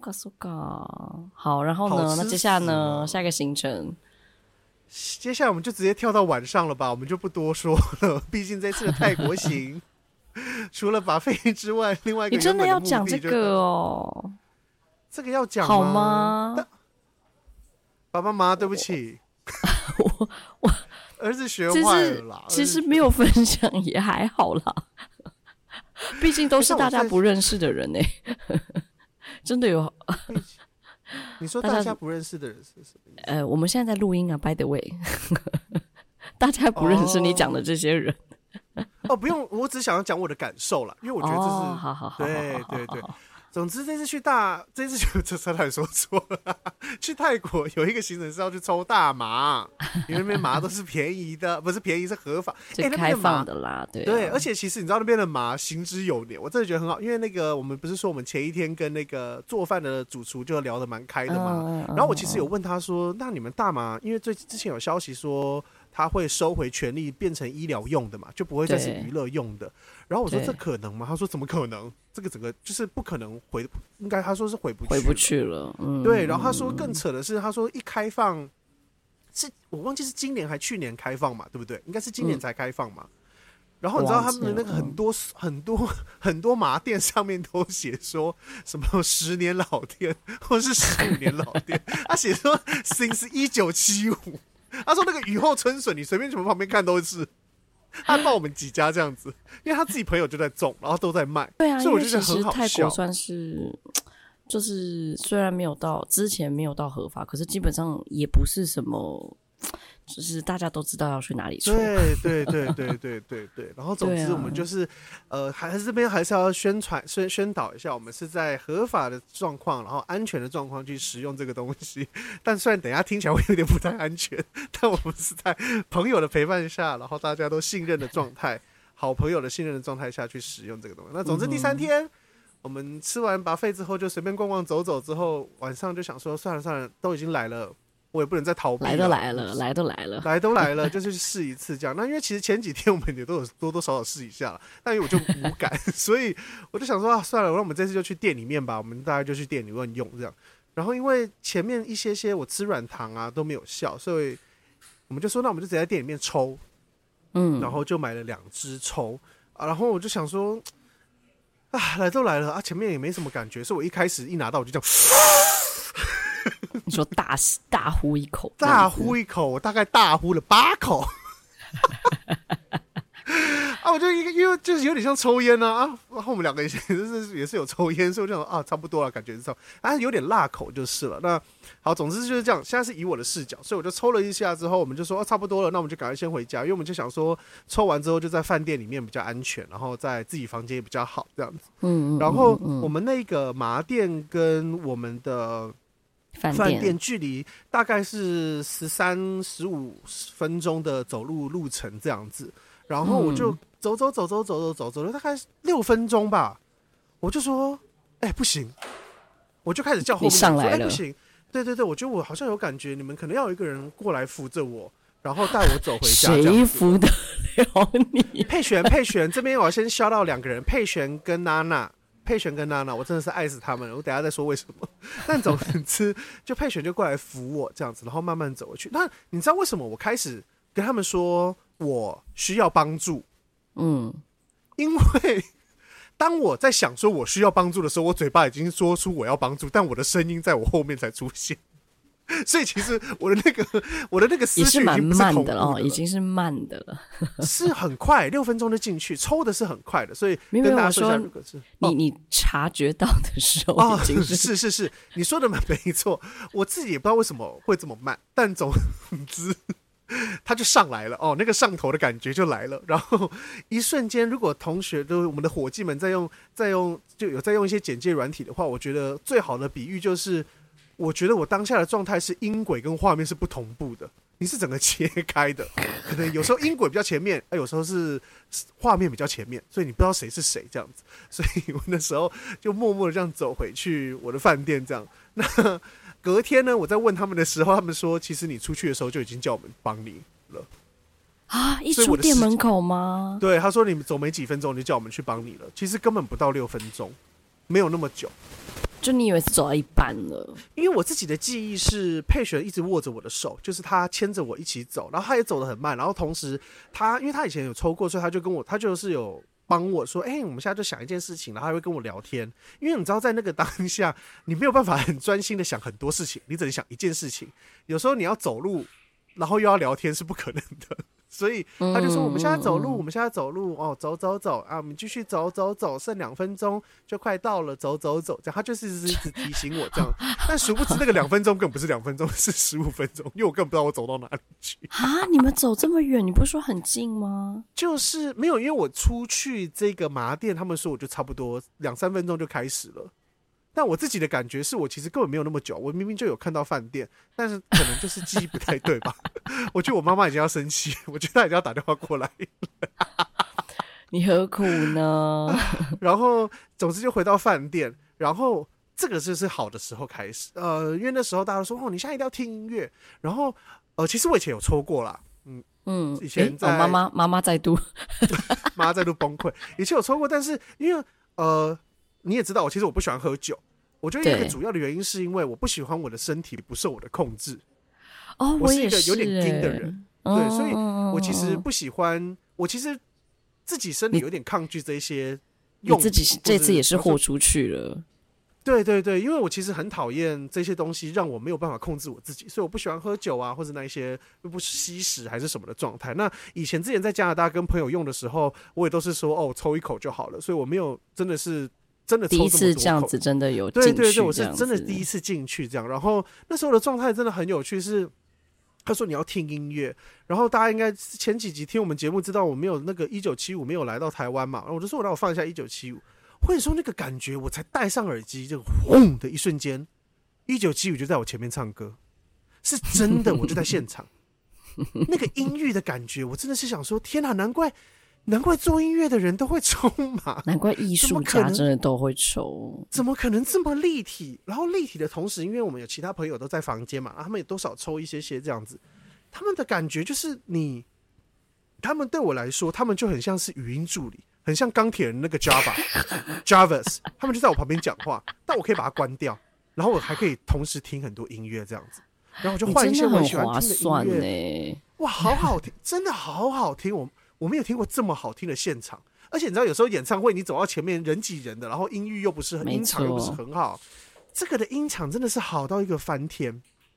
ga。好，然后呢？那接下来呢？下一个行程。 接下来我们就直接跳到晚上了吧，我们就不多说了。毕竟这次的泰国行，除了buffet之外，另外一个你真的要讲这个哦？ 这个要讲好吗？ 爸爸妈妈，对不起， 我儿子学坏了啦。 其实没有分享也还好啦，毕竟都是大家不认识的人呢。真的有。 你说大家不认识的人是什么意思？ 我们现在在录音啊 ，by the way， 大家不认识你讲的这些人。 不用，我只想要讲我的感受啦，因为我觉得这是好， 对。总之这次就差点说错了。去泰国有一个行程是要去抽大麻，因为那边麻都是便宜的，不是便宜是合法， 是开放的啦， 对。而且其实你知道那边的麻行之有年，我真的觉得很好，因为那个我们不是说我们前一天跟那个做饭的主厨就聊得蛮开的嘛，然后我其实有问他说，那你们大麻，因为之前有消息说他会收回权利变成医疗用的嘛，就不会再是娱乐用的。然后我说这可能吗？他说怎么可能？这个整个就是不可能应该他说是回不去了。对，然后他说更扯的是，他说一开放是我忘记是今年还去年开放嘛，对不对？应该是今年才开放嘛。然后你知道他们的那个很多麻店上面都写说什么10年老店或是15年老店，他写说 since 1975。他说那个雨后春笋，你随便从旁边看都是。他报我们几家这样子，因为他自己朋友就在种，然后都在卖。 对啊， 所以我就觉得很好笑。 泰国算是，就是虽然之前没有到合法，可是基本上也不是什么，就是大家都知道要去哪里抽。 对。然后总之我们就是，还是这边还是要宣导一下，我们是在合法的状况，然后安全的状况去使用这个东西。但虽然等一下听起来会有点不太安全，但我们是在朋友的陪伴下，然后大家都信任的状态，好朋友的信任的状态下去使用这个东西。那总之第3天。我们吃完buffet之后就随便逛逛走走，之后晚上就想说算了，都已经来了，我也不能再逃避了。 来都来了，就是去试一次这样。那因为其实前几天我们也都有多多少少试一下了，但因为我就无感，所以我就想说算了，那我们这次就去店里面吧，我们大概就去店里面用这样。然后因为前面一些我吃软糖啊都没有效，所以我们就说那我们就直接在店里面抽，然后就买了2支抽啊，然后我就想说。来都来了啊！前面也没什么感觉，所以我一开始一拿到我就这样， 你说大呼一口， 大呼一口，我大概大呼了8口。啊，我就因为就是有点像抽烟啊，然后我们2个也是有抽烟，所以我就想啊，差不多了，感觉是这样，啊，有点辣口就是了。那好，总之就是这样。现在是以我的视角，所以我就抽了一下之后，我们就说，差不多了，那我们就赶快先回家，因为我们就想说，抽完之后就在饭店里面比较安全，然后在自己房间也比较好这样子。然后我们那个麻店跟我们的饭店距离大概是13-15分钟的走路程这样子。然后我就走了大概6分钟吧，我就说，不行，我就开始叫后面你上来了， 不行，对，我觉得我好像有感觉，你们可能要有一个人过来扶着我，然后带我走回家。 谁扶得了你？ 佩璇这边我要先shout out2个人，佩璇跟娜娜，我真的是爱死他们了，我等一下再说为什么。但总之，就佩璇就过来扶我这样子，然后慢慢走回去。那你知道为什么我开始跟他们说我需要帮助？因为当我在想说我需要帮助的时候，我嘴巴已经说出我要帮助，但我的声音在我后面才出现。所以其实我的那个思绪已经不是同步的了， 已经是慢的了， 是很快6分钟就进去，抽的是很快的，所以跟大家说一下这个是你察觉到的时候已经是你说的没错，我自己也不知道为什么会这么慢，但总之他就上来了那个上头的感觉就来了，然后一瞬间，如果同学都我们的伙计们在用一些简介软体的话，我觉得最好的比喻就是。我觉得我当下的状态是音轨跟画面是不同步的，你是整个切开的，可能有时候音轨比较前面，有时候是画面比较前面，所以你不知道谁是谁这样子，所以我那时候就默默的这样走回去我的饭店这样。那隔天呢，我在问他们的时候，他们说其实你出去的时候就已经叫我们帮你了啊，一出店门口吗？ 对，他说你走没几分钟就叫我们去帮你了，其实根本不到6分钟，没有那么久。 就你以为是走到一半了？ 因为我自己的记忆是佩璇一直握着我的手，就是他牵着我一起走，然后他也走得很慢，然后同时因为他以前有抽过，所以他就是有帮我说，我们现在就想一件事情，然后他会跟我聊天。因为你知道在那个当下，你没有办法很专心的想很多事情，你只能想一件事情。有时候你要走路，然后又要聊天是不可能的。所以他就说我们现在走路，走啊，我们继续走，剩2分钟就快到了，走，这样他就是一直提醒我这样，但殊不知那个2分钟根本不是2分钟，是15分钟，因为我根本不知道我走到哪里去啊！你们走这么远，你不是说很近吗？ 就是没有，因为我出去这个麻店，他们说我就差不多2-3分钟就开始了。但我自己的感觉是我其实根本没有那么久，我明明就有看到饭店，但是可能就是记忆不太对吧。我觉得我妈妈已经要生气，我觉得她已经要打电话过来了。 你何苦呢？ 然后总之就回到饭店，然后这个就是好的时候开始，因为那时候大家都说你现在一定要听音乐，然后其实我以前有抽过啦，以前在妈妈再度妈妈再度崩溃，以前有抽过，但是因为你也知道其实我不喜欢喝酒，我觉得一个主要的原因是因为我不喜欢我的身体不受我的控制。我是一个有点硬的人，对，所以我其实不喜欢，我其实自己身体有点抗拒这些用品， 你自己这次也是豁出去了。 对，因为我其实很讨厌这些东西让我没有办法控制我自己，所以我不喜欢喝酒啊，或者那一些不吸食还是什么的状态。那以前之前在加拿大跟朋友用的时候，我也都是说抽一口就好了，所以我没有真的抽这么多口。 第一次这样子真的有进去， 对，我是真的第一次进去这样。然后那时候的状态真的很有趣，是他说你要听音乐，然后大家应该前几集听我们节目知道我没有那个1975没有来到台湾嘛，然后我就说让我放一下1975。或者说那个感觉，我才戴上耳机，就轰的一瞬间，1975就在我前面唱歌，是真的，我就在现场。那个音域的感觉，我真的是想说，天哪，难怪做音乐的人都会抽嘛， 难怪艺术家真的都会抽， 怎么可能这么立体？然后立体的同时，因为我们有其他朋友都在房间嘛，他们也多少抽一些这样子，他们的感觉就是他们对我来说，他们就很像是语音助理。很像钢铁人那个 Javas， 他们就在我旁边讲话，但我可以把它关掉，然后我还可以同时听很多音乐这样子，然后我就换一些我喜欢听的音乐。哇，好好听，真的好好听！我没有听过这么好听的现场，而且你知道，有时候演唱会你走到前面人挤人的，然后音场又不是很好，这个的音场真的是好到一个翻天。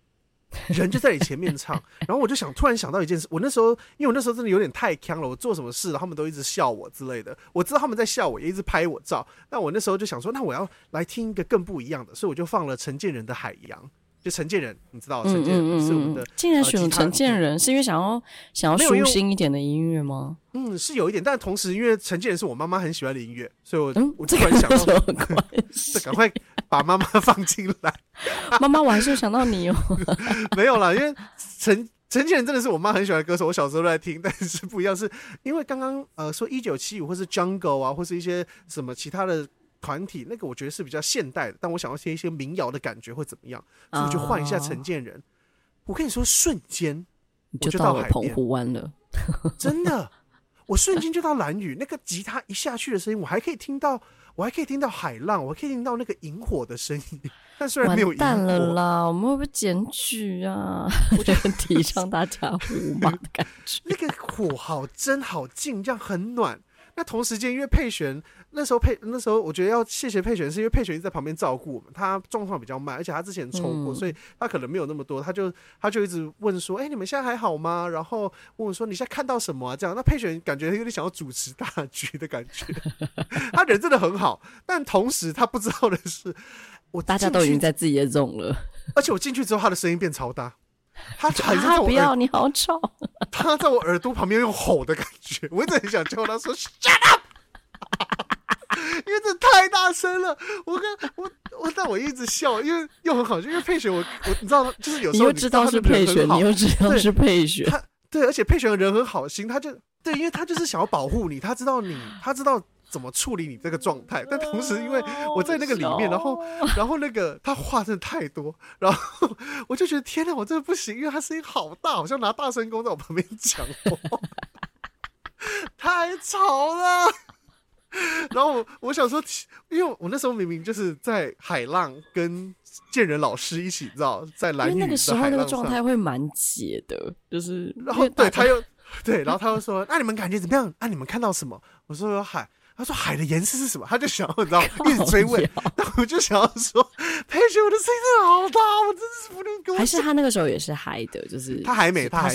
人就在你前面唱，然后我就突然想到一件事，因为我那时候真的有点太呛了，我做什么事他们都一直笑我之类的，我知道他们在笑我，也一直拍我照，那我那时候就想说，那我要来听一个更不一样的，所以我就放了陈建仁的《海洋》。就陈建仁，你知道陈建仁是我们的， 竟然选了陈建仁，是因为想要舒心一点的音乐吗？ 是有一点，但同时因为陈建仁是我妈妈很喜欢的音乐，所以我突然想到，赶快把妈妈放进来。 妈妈，我还是有想到你哦。 没有啦，因为陈建仁真的是我妈很喜欢的歌手，我小时候都在听，但是不一样，是因为刚刚说1975或是 Jungle 啊，或是一些什么其他的团体，那个我觉得是比较现代的，但我想要贴一些民谣的感觉会怎么样，所以我就换一下陈建仁。我跟你说，瞬间我就到了澎湖湾了， 真的，我瞬间就到兰屿，那个吉他一下去的声音，我还可以听到海浪，我可以听到那个萤火的声音，但虽然没有萤火。 完蛋了啦，我们会不会检举啊？我觉得提倡大家互骂的感觉。 那个火好真好近，这样很暖。那同时间，因为佩璇那时候我觉得要谢谢佩璇，是因为佩璇一直在旁边照顾我们，他状况比较慢，而且他之前抽过，所以他可能没有那么多，他就一直问说，你们现在还好吗？然后问我说你现在看到什么啊？这样，那佩璇感觉有点想要主持大局的感觉，他人真的很好，但同时他不知道的是， 大家都已经在自己的zone了， 而且我进去之后，他的声音变超大。他不要，你好吵！ 他在我耳朵旁边用吼的感觉，我一直很想叫他说 "shut up"， 因为这太大声了。但我一直笑，因为又很好，因为佩璇我你知道，就是有时候你又知道是佩璇，你又知道是佩璇， 对，而且佩璇的人很好心，对，因为他就是想要保护你，他知道怎么处理你这个状态，但同时因为我在那个里面，然后那个他话真的太多，然后我就觉得天哪，我真的不行，因为他声音好大，好像拿大声公在我旁边讲话，太吵了。然后我想说，因为我那时候明明就是在海浪跟建仁老师一起，你知道，在兰屿的海浪上，因为那个时候那个状态会蛮解的，就是然后对他又对，然后他又说，那你们感觉怎么样？你们看到什么？我说有海。他说海的颜色是什么？他就想要你知道一直追问，但我就想要说，佩璇，我的声音真的好大，我真是不能跟我。 还是他那个时候也是嗨的，就是他还没，太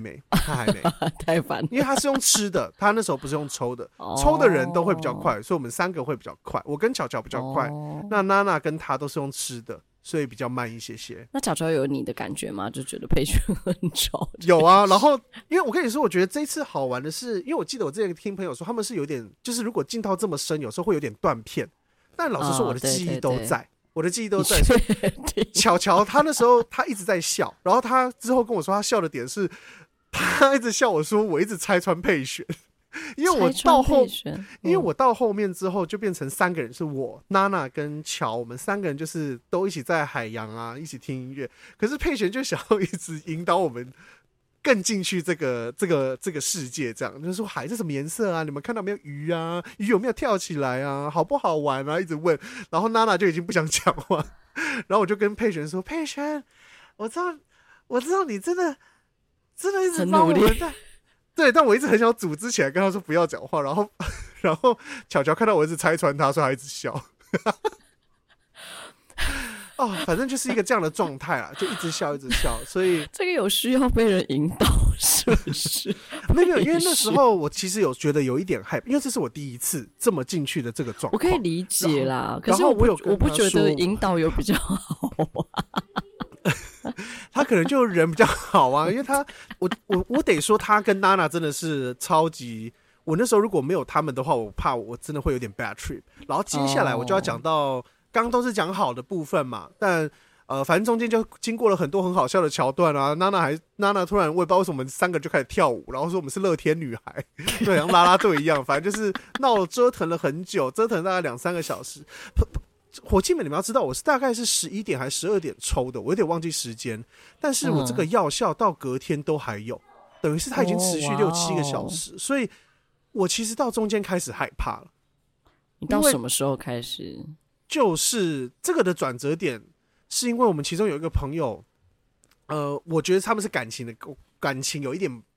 烦，因为他是用吃的，他那时候不是用抽的，抽的人都会比较快，所以我们3个会比较快，我跟巧巧比较快，那娜娜跟他都是用吃的。所以比较慢一些些。 那巧巧有你的感觉吗？就觉得佩璇很吵？ 有啊，然后因为我跟你说，我觉得这一次好玩的是，因为我记得我之前听朋友说，他们是有点，就是如果进到这么深，有时候会有点断片。但老实说，我的记忆都在，我的记忆都在。巧巧他那时候他一直在笑，然后他之后跟我说，他笑的点是，他一直笑我说我一直拆穿佩璇。因为我到后面之后就变成3个人，是我、娜娜跟乔，我们3个人就是都一起在海洋啊，一起听音乐。可是佩璇就想要一直引导我们更进去这个世界，这样就是说海是什么颜色啊？你们看到没有鱼啊？鱼有没有跳起来啊？好不好玩啊？一直问。然后娜娜就已经不想讲话，然后我就跟佩璇说：“佩璇，我知道你真的一直帮我们在。”对，但我一直很想组织起来跟他说不要讲话，然后巧巧看到我一直拆穿他，说他一直笑，反正就是一个这样的状态啦，就一直笑，所以这个有需要被人引导是不是？ 没有，因为那时候我其实有觉得有一点害怕，因为这是我第一次这么进去的这个状况， 我可以理解啦，可是我不觉得引导有比较好啊。 他可能就人比较好啊，因为我得说他跟娜娜真的是超级，我那时候如果没有他们的话，我怕我真的会有点 bad trip。然后接下来我就要讲到，刚刚都是讲好的部分嘛，但反正中间就经过了很多很好笑的桥段啊。娜娜突然我也不知道为什么我们3个就开始跳舞，然后说我们是乐天女孩，对，像啦啦队一样，反正就是闹了折腾了很久，折腾大概2-3个小时。火鸡们，你们要知道，我是大概是11点还是12点抽的，我有点忘记时间。但是我这个药效到隔天都还有，等于是它已经持续6-7个小时，所以我其实到中间开始害怕了。 你到什么时候开始？ 就是这个的转折点，是因为我们其中有一个朋友，我觉得他们是感情有一点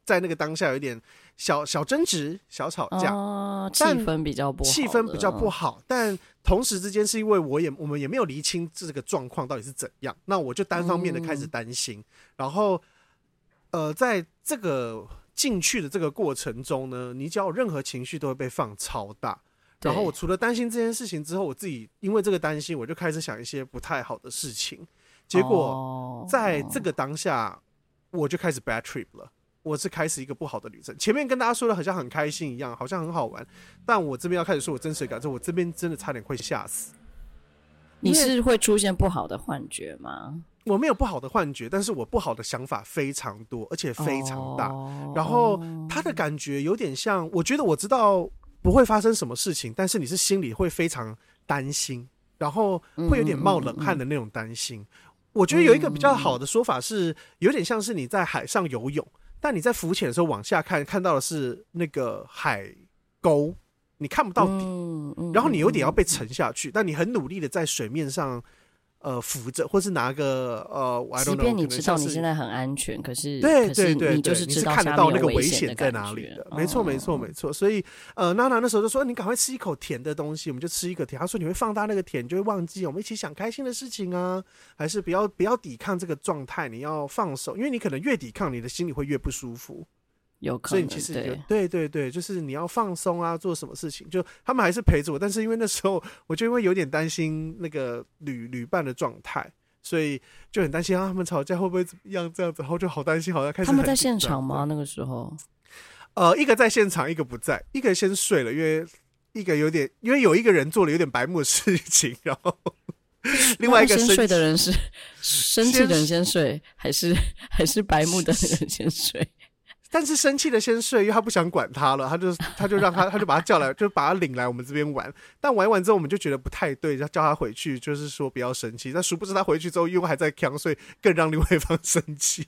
在那个当下有点小争执、小吵架， 气氛比较不好， 但同时之间是因为我们也没有厘清这个状况到底是怎样，那我就单方面的开始担心，然后在这个进去的这个过程中呢，你只要有任何情绪都会被放超大。然后我除了担心这件事情之后，我自己因为这个担心，我就开始想一些不太好的事情。结果在这个当下，我就开始 bad trip 了。我是开始一个不好的旅程。前面跟大家说的好像很开心一样，好像很好玩，但我这边要开始说我真实的感受，我这边真的差点会吓死。 你是会出现不好的幻觉吗？ 我没有不好的幻觉，但是我不好的想法非常多，而且非常大。然后他的感觉有点像，我觉得我知道不会发生什么事情，但是你是心里会非常担心，然后会有点冒冷汗的那种担心。我觉得有一个比较好的说法是，有点像是你在海上游泳，但你在浮潜的时候往下看到的是那个海沟，你看不到底，然后你有点要被沉下去，但你很努力的在水面上扶着，或是拿个即便你知道你现在很安全，可是对， 你就是知道看得到那个危险险在哪里的。没错。所以娜娜那时候就说：“你赶快吃一口甜的东西。”我们就吃一个甜。她说：“你会放大那个甜，你就会忘记我们一起想开心的事情啊，还是不要抵抗这个状态，你要放手，因为你可能越抵抗，你的心里会越不舒服。” 有可能， 所以你其实对，就是你要放松啊，做什么事情，就他们还是陪着我，但是因为那时候我就因为有点担心那个旅伴的状态，所以就很担心他们吵架会不会怎么样这样子，然后就好担心，好像开始。 他们在现场吗？那个时候， 一个在现场，一个不在，一个先睡了，因为有一个人做了有点白目的事情，然后另外一个先睡的人是生气的人先睡，还是白目的人先睡？ 但是生气的先睡，因为他不想管他了，他就让他就把他叫来，就把他领来我们这边玩。但玩完之后，我们就觉得不太对，叫他回去，就是说不要生气。但殊不知他回去之后，因为还在呛，所以更让另外一方生气。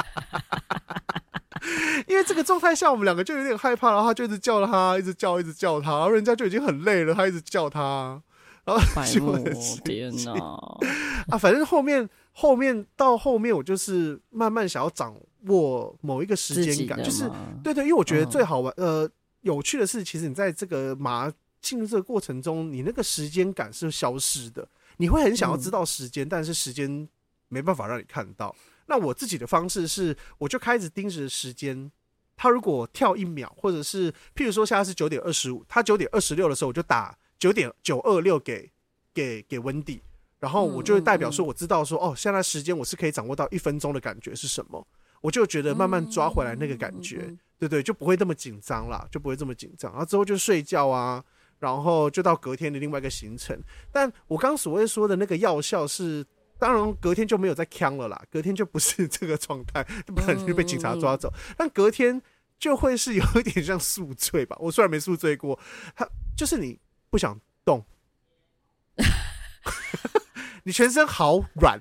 因为这个状态下，我们两个就有点害怕，然后他就一直叫他，一直叫他，然后人家就已经很累了，他一直叫他，然后天哪！ 反正后面我就是慢慢想要掌握某一个时间感，就是对，因为我觉得最好玩有趣的是，其实你在这个进入这个过程中，你那个时间感是消失的，你会很想要知道时间，但是时间没办法让你看到。那我自己的方式是，我就开始盯着时间，他如果跳1秒，或者是譬如说现在是9点25，他9点26的时候，我就打9点926给温蒂。然后我就会代表说，我知道说，现在时间我是可以掌握到1分钟的感觉是什么，我就觉得慢慢抓回来那个感觉，对，就不会那么紧张啦，就不会这么紧张。然后之后就睡觉啊，然后就到隔天的另外一个行程。但我刚所谓说的那个药效是，当然隔天就没有再呛了啦，隔天就不是这个状态，不然就被警察抓走。但隔天就会是有一点像宿醉吧，我虽然没宿醉过，它就是你不想动。你全身好软，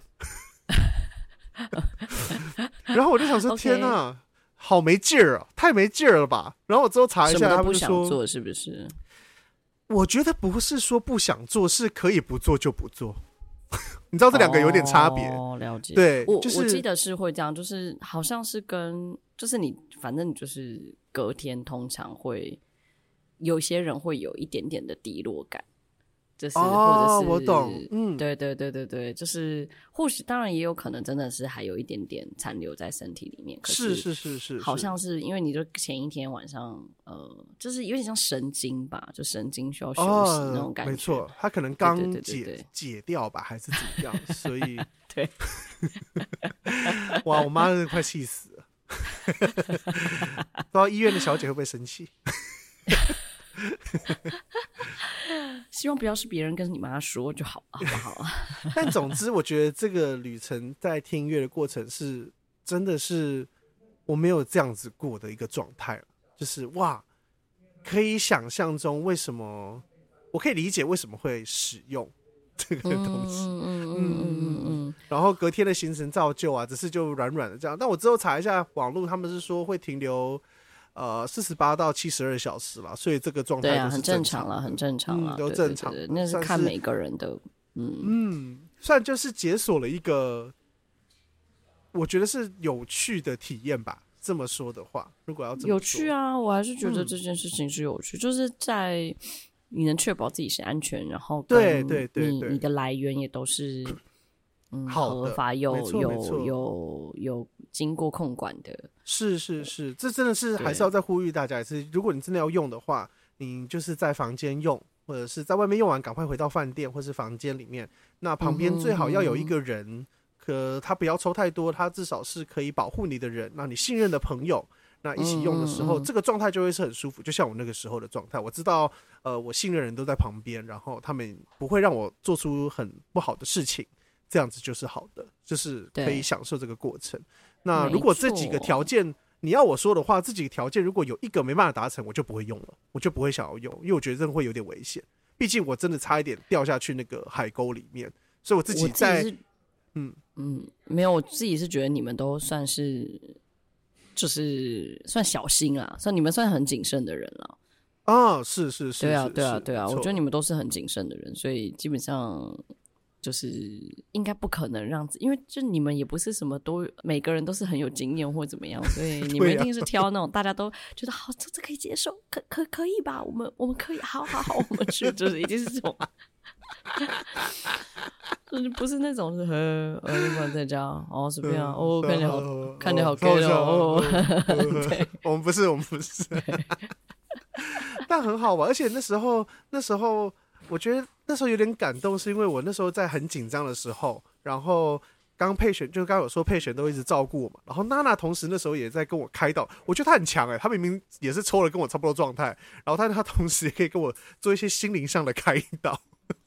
然后我就想说，天哪，好没劲儿啊，太没劲儿了吧？然后我之后查一下，他们就说， 什么都不想做，是不是？ 我觉得不是说不想做，是可以不做就不做。你知道这两个有点差别， 了解。 对， 我记得是会这样，就是好像是就是你，反正你就是隔天通常会有些人会有一点点的低落感。就是或者是我懂， 对，就是或许当然也有可能真的是还有一点点残留在身体里面，可是， 好像是因为你就前一天晚上就是有点像神经吧，就神经需要休息那种感觉， 没错，他可能刚解掉吧，还是怎么样，所以对， 哇，我妈真的快气死了，不知道医院的小姐会不会生气。 希望不要是别人跟你妈说就好了，好不好？ 但总之，我觉得这个旅程在听音乐的过程是真的是我没有这样子过的一个状态，就是哇，可以想象中为什么我可以理解为什么会使用这个东西，然后隔天的行程照旧啊，只是就软软的这样。但我之后查一下网络，他们是说会停留48到72小时啦，所以这个状态都是正常了， 很正常了， 都正常。 对，那是看每个人的， 算就是解锁了一个，我觉得是有趣的体验吧。 这么说的话，如果要这么说有趣啊，我还是觉得这件事情是有趣，就是在你能确保自己是安全，然后对你的来源也都是合法有经过控管的。 是，这真的是还是要再呼吁大家一次，如果你真的要用的话，你就是在房间用，或者是在外面用完赶快回到饭店或是房间里面，那旁边最好要有一个人，他不要抽太多，他至少是可以保护你的人，那你信任的朋友，那一起用的时候，这个状态就会是很舒服。就像我那个时候的状态，我知道我信任人都在旁边，然后他们不会让我做出很不好的事情，这样子就是好的，就是可以享受这个过程。那如果这几个条件你要我说的话，这几个条件如果有一个没办法达成，我就不会用了，我就不会想要用，因为我觉得真的会有点危险。毕竟我真的差一点掉下去那个海沟里面，所以我自己在没有，我自己是觉得你们都算是就是算小心啦，你们算很谨慎的人啦。 啊，是， 对啊，我觉得你们都是很谨慎的人，所以基本上就是应该不可能让，因为就你们也不是什么都每个人都是很有经验或怎么样，所以你们一定是挑那种大家都觉得好，这可以接受，可以吧？我们可以，好，我们去，就是一定是这种，就是不是那种是不然在家哦随便啊哦看起来好 gay 哦，对， 我们不是，但很好玩，而且那时候我觉得那时候有点感动，是因为我那时候在很紧张的时候，然后刚佩璇就刚有说佩璇都一直照顾我嘛，然后娜娜同时那时候也在跟我开导，我觉得她很强她明明也是抽了跟我差不多状态，然后她同时也可以跟我做一些心灵上的开导。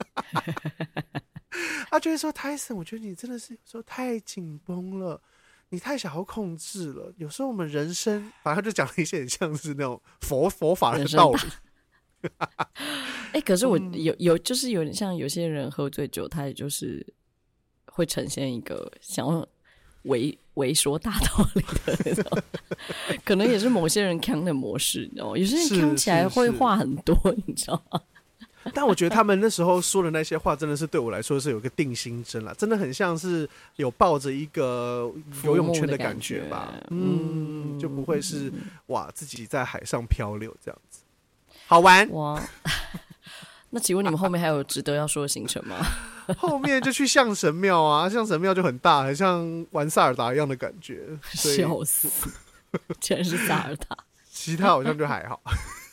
她就会说 Tyson 我觉得你真的是有时候太紧绷了，你太想要控制了，有时候我们人生反正他就讲了一些很像是那种佛法的道理。 可是我就是有点像有些人喝醉酒，他也就是会呈现一个想要为说大道理的那种，可能也是某些人呛的模式，你知道吗？有些人呛起来会话很多，你知道吗？ 但我觉得他们那时候说的那些话，真的是对我来说是有个定心针啦，真的很像是有抱着一个游泳圈的感觉吧，就不会是哇自己在海上漂流这样子，好玩哇。那请问你们后面还有值得要说的行程吗？ 后面就去象神庙啊，象神庙就很大，很像玩萨尔达一样的感觉， 笑死，竟然是萨尔达， 其他好像就还好。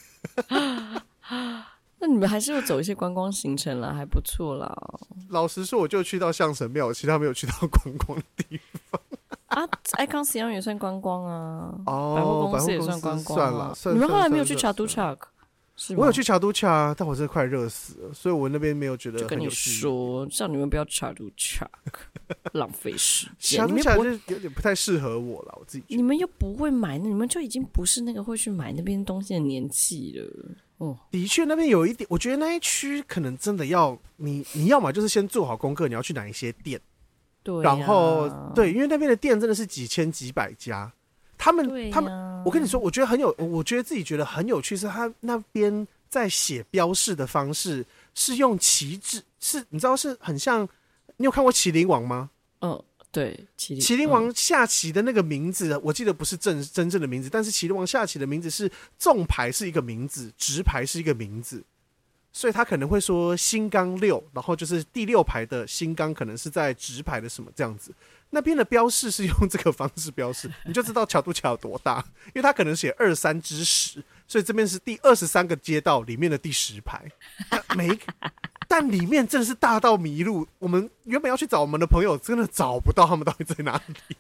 那你们还是有走一些观光行程啦，还不错啦。 老实说，我就去到象神庙，其他没有去到观光的地方。 啊，爱康斯洋也算观光啊，百货公司也算观光啊。 算了， 你们后来没有去查都查？ 我有去查都查，但我真的快热死了，所以我那边没有觉得很有。 就跟你说，像你们不要查都查，浪费时间。 查都查就有点不太适合我了，我自己觉得。 你们又不会买，你们就已经不是那个会去买那边东西的年纪了。 的确，那边有一点，我觉得那一区可能真的要你要嘛就是先做好功课，你要去哪一些店， 对、啊， 然后对，因为那边的店真的是几千几百家，他们，我跟你说，我觉得自己觉得很有趣，是他那边在写标示的方式是用旗帜，是你知道是很像，你有看过麒麟王吗？ 对， 麒麟王下棋的那个名字，我记得不是真正的名字，但是麒麟王下棋的名字是纵牌是一个名字，直牌是一个名字，所以他可能会说新刚6，然后就是第6排的新刚可能是在直牌的什么这样子。那边的标示是用这个方式标示，你就知道桥都桥有多大，因为他可能写23之10，所以这边是第23个街道里面的第10排，但里面真的是大到迷路。我们原本要去找我们的朋友，真的找不到他们到底在哪里，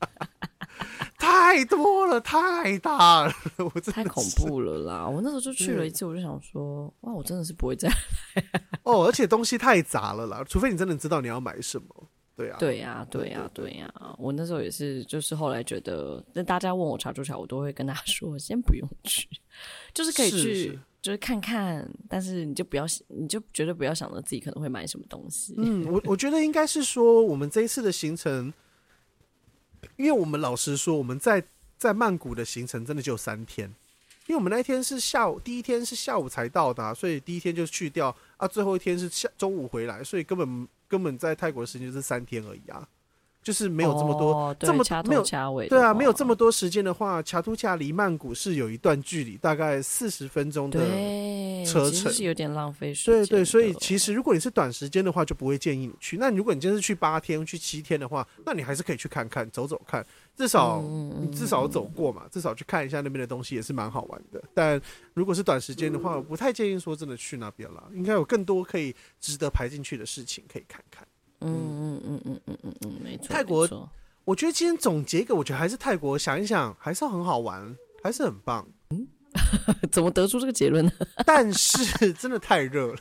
太多了，太大了，我真的太恐怖了啦！我那时候就去了一次，我就想说，哇，我真的是不会再来。 而且东西太杂了啦，除非你真的知道你要买什么。对呀，我那时候也是，就是后来觉得，那大家问我查出桥，我都会跟他说，先不用去，就是可以去，就是看看，但是你就绝对不要想着自己可能会买什么东西。我觉得应该是说，我们这一次的行程，因为我们老实说，我们在曼谷的行程真的只有3天，因为我们那一天是第一天是下午才到的，所以第一天就去掉啊，最后一天是中午回来，所以根本在泰国的时间就是3天而已啊。 就是没有这么多， 这么没有掐尾， 对啊，没有这么多时间的话，恰图恰离曼谷是有一段距离，大概40分钟的车程， 其实是有点浪费时间。 对，所以其实如果你是短时间的话，就不会建议你去。那如果你今天是去8天、去7天的话，那你还是可以去看看、走走看，至少有走过嘛，至少去看一下那边的东西也是蛮好玩的。但如果是短时间的话，我不太建议说真的去那边啦，应该有更多可以值得排进去的事情可以看看。 没错。 泰国，我觉得今天总结一个，我觉得还是泰国，想一想还是很好玩，还是很棒。 怎么得出这个结论呢？ 但是真的太热了。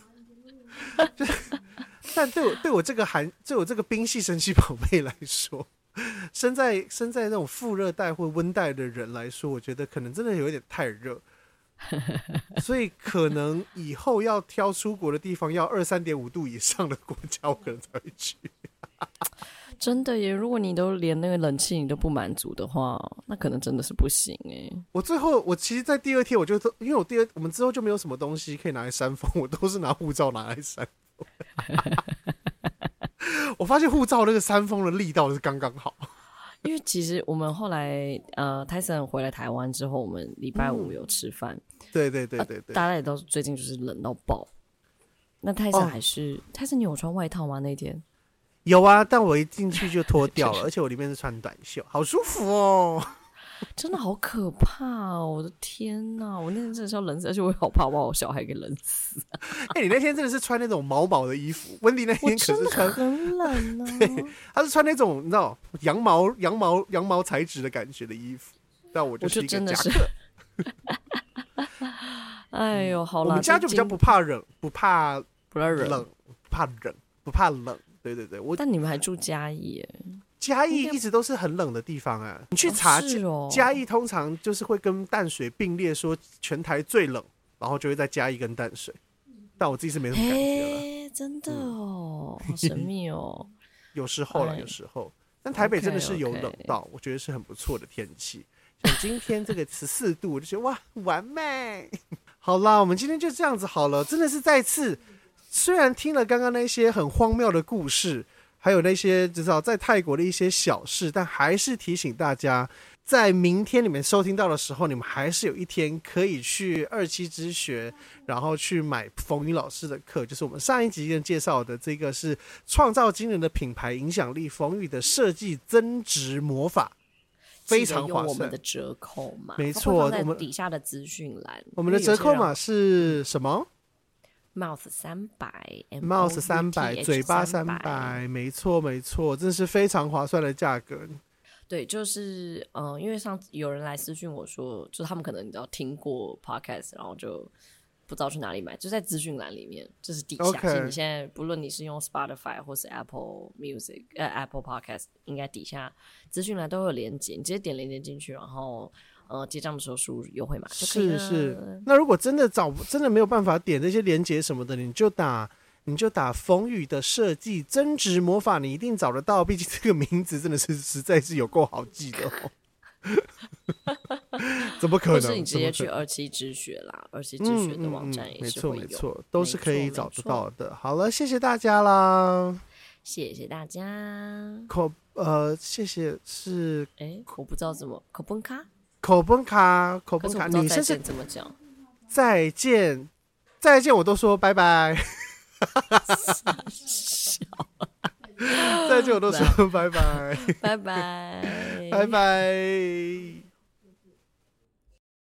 但对我这个冰系神奇宝贝来说，身在那种副热带或温带的人来说，我觉得可能真的有一点太热。所以可能以后要挑出国的地方要23.5度以上的国家，我可能才会去。 真的耶，如果你都连那个冷气你都不满足的话，那可能真的是不行耶。 我其实在第2天我就因为我们之后就没有什么东西可以拿来扇风，我都是拿护照拿来扇风。我发现护照那个扇风的力道是刚刚好。 因为其实我们后来Tyson 回来台湾之后，我们礼拜5有吃饭， 对， 大家也都最近就是冷到爆。那Tyson 还是Tyson，你有穿外套吗？那天有啊，但我一进去就脱掉了，而且我里面是穿短袖，好舒服哦。 真的好可怕哦！我的天哪，我那天真的是要冷死，而且我好怕把我小孩给冷死。 你那天真的是穿那种毛毛的衣服，温迪那天可是穿很冷啊。 对，他是穿那种你知道羊毛材质的感觉的衣服，但我就是一个夹克。 哎呦，好啦， 我们家就比较不怕冷，不怕冷。对， 但你们还住嘉义耶？ 嘉义一直都是很冷的地方啊。你去查嘉义，通常就是会跟淡水并列，说全台最冷，然后就会在嘉义跟淡水。但我自己是没什么感觉了。 真的哦，好神秘哦。 有时候啦，有时候。但台北真的是有冷到，我觉得是很不错的天气。像今天这个14度，我就觉得哇，完美。好啦，我们今天就这样子好了。真的是再次，虽然听了刚刚那些很荒谬的故事，还有那些至少在泰国的一些小事，但还是提醒大家，在明天你们收听到的时候，你们还是有一天可以去27之学，然后去买冯宇老师的课，就是我们上一集介绍的这个是创造惊人的品牌影响力，冯宇的设计增值魔法。非常划算， 我们的折扣码没错， 我们底下的资讯栏， 我们的折扣码是什么 ？Mouth 300 300， 嘴巴300，没错，真是非常划算的价格。 对，就是因为上次有人来私讯我说，就是他们可能你知道听过 podcast， 然后就不知道去哪里买，就在资讯栏里面，就是底下。所以你现在不论你是用 Spotify 或是 Apple Music Apple Podcast， 应该底下资讯栏都有连结，你直接点连结进去，然后结账的时候输入优惠码就可以了。 是。那如果真的没有办法点那些连结什么的，你就打冯宇的设计增值魔法，你一定找得到。毕竟这个名字真的是实在是有够好记的哦。怎么可能？ 或是你直接去27之学啦，27之学的网站也是会有， 没错，都是可以找得到的。好了，谢谢大家啦， 谢谢大家。 谢谢是我不知道怎么口本卡， 女生是怎么讲？ 再见，我都说拜拜。再见，我都说拜拜， 拜拜， 拜拜。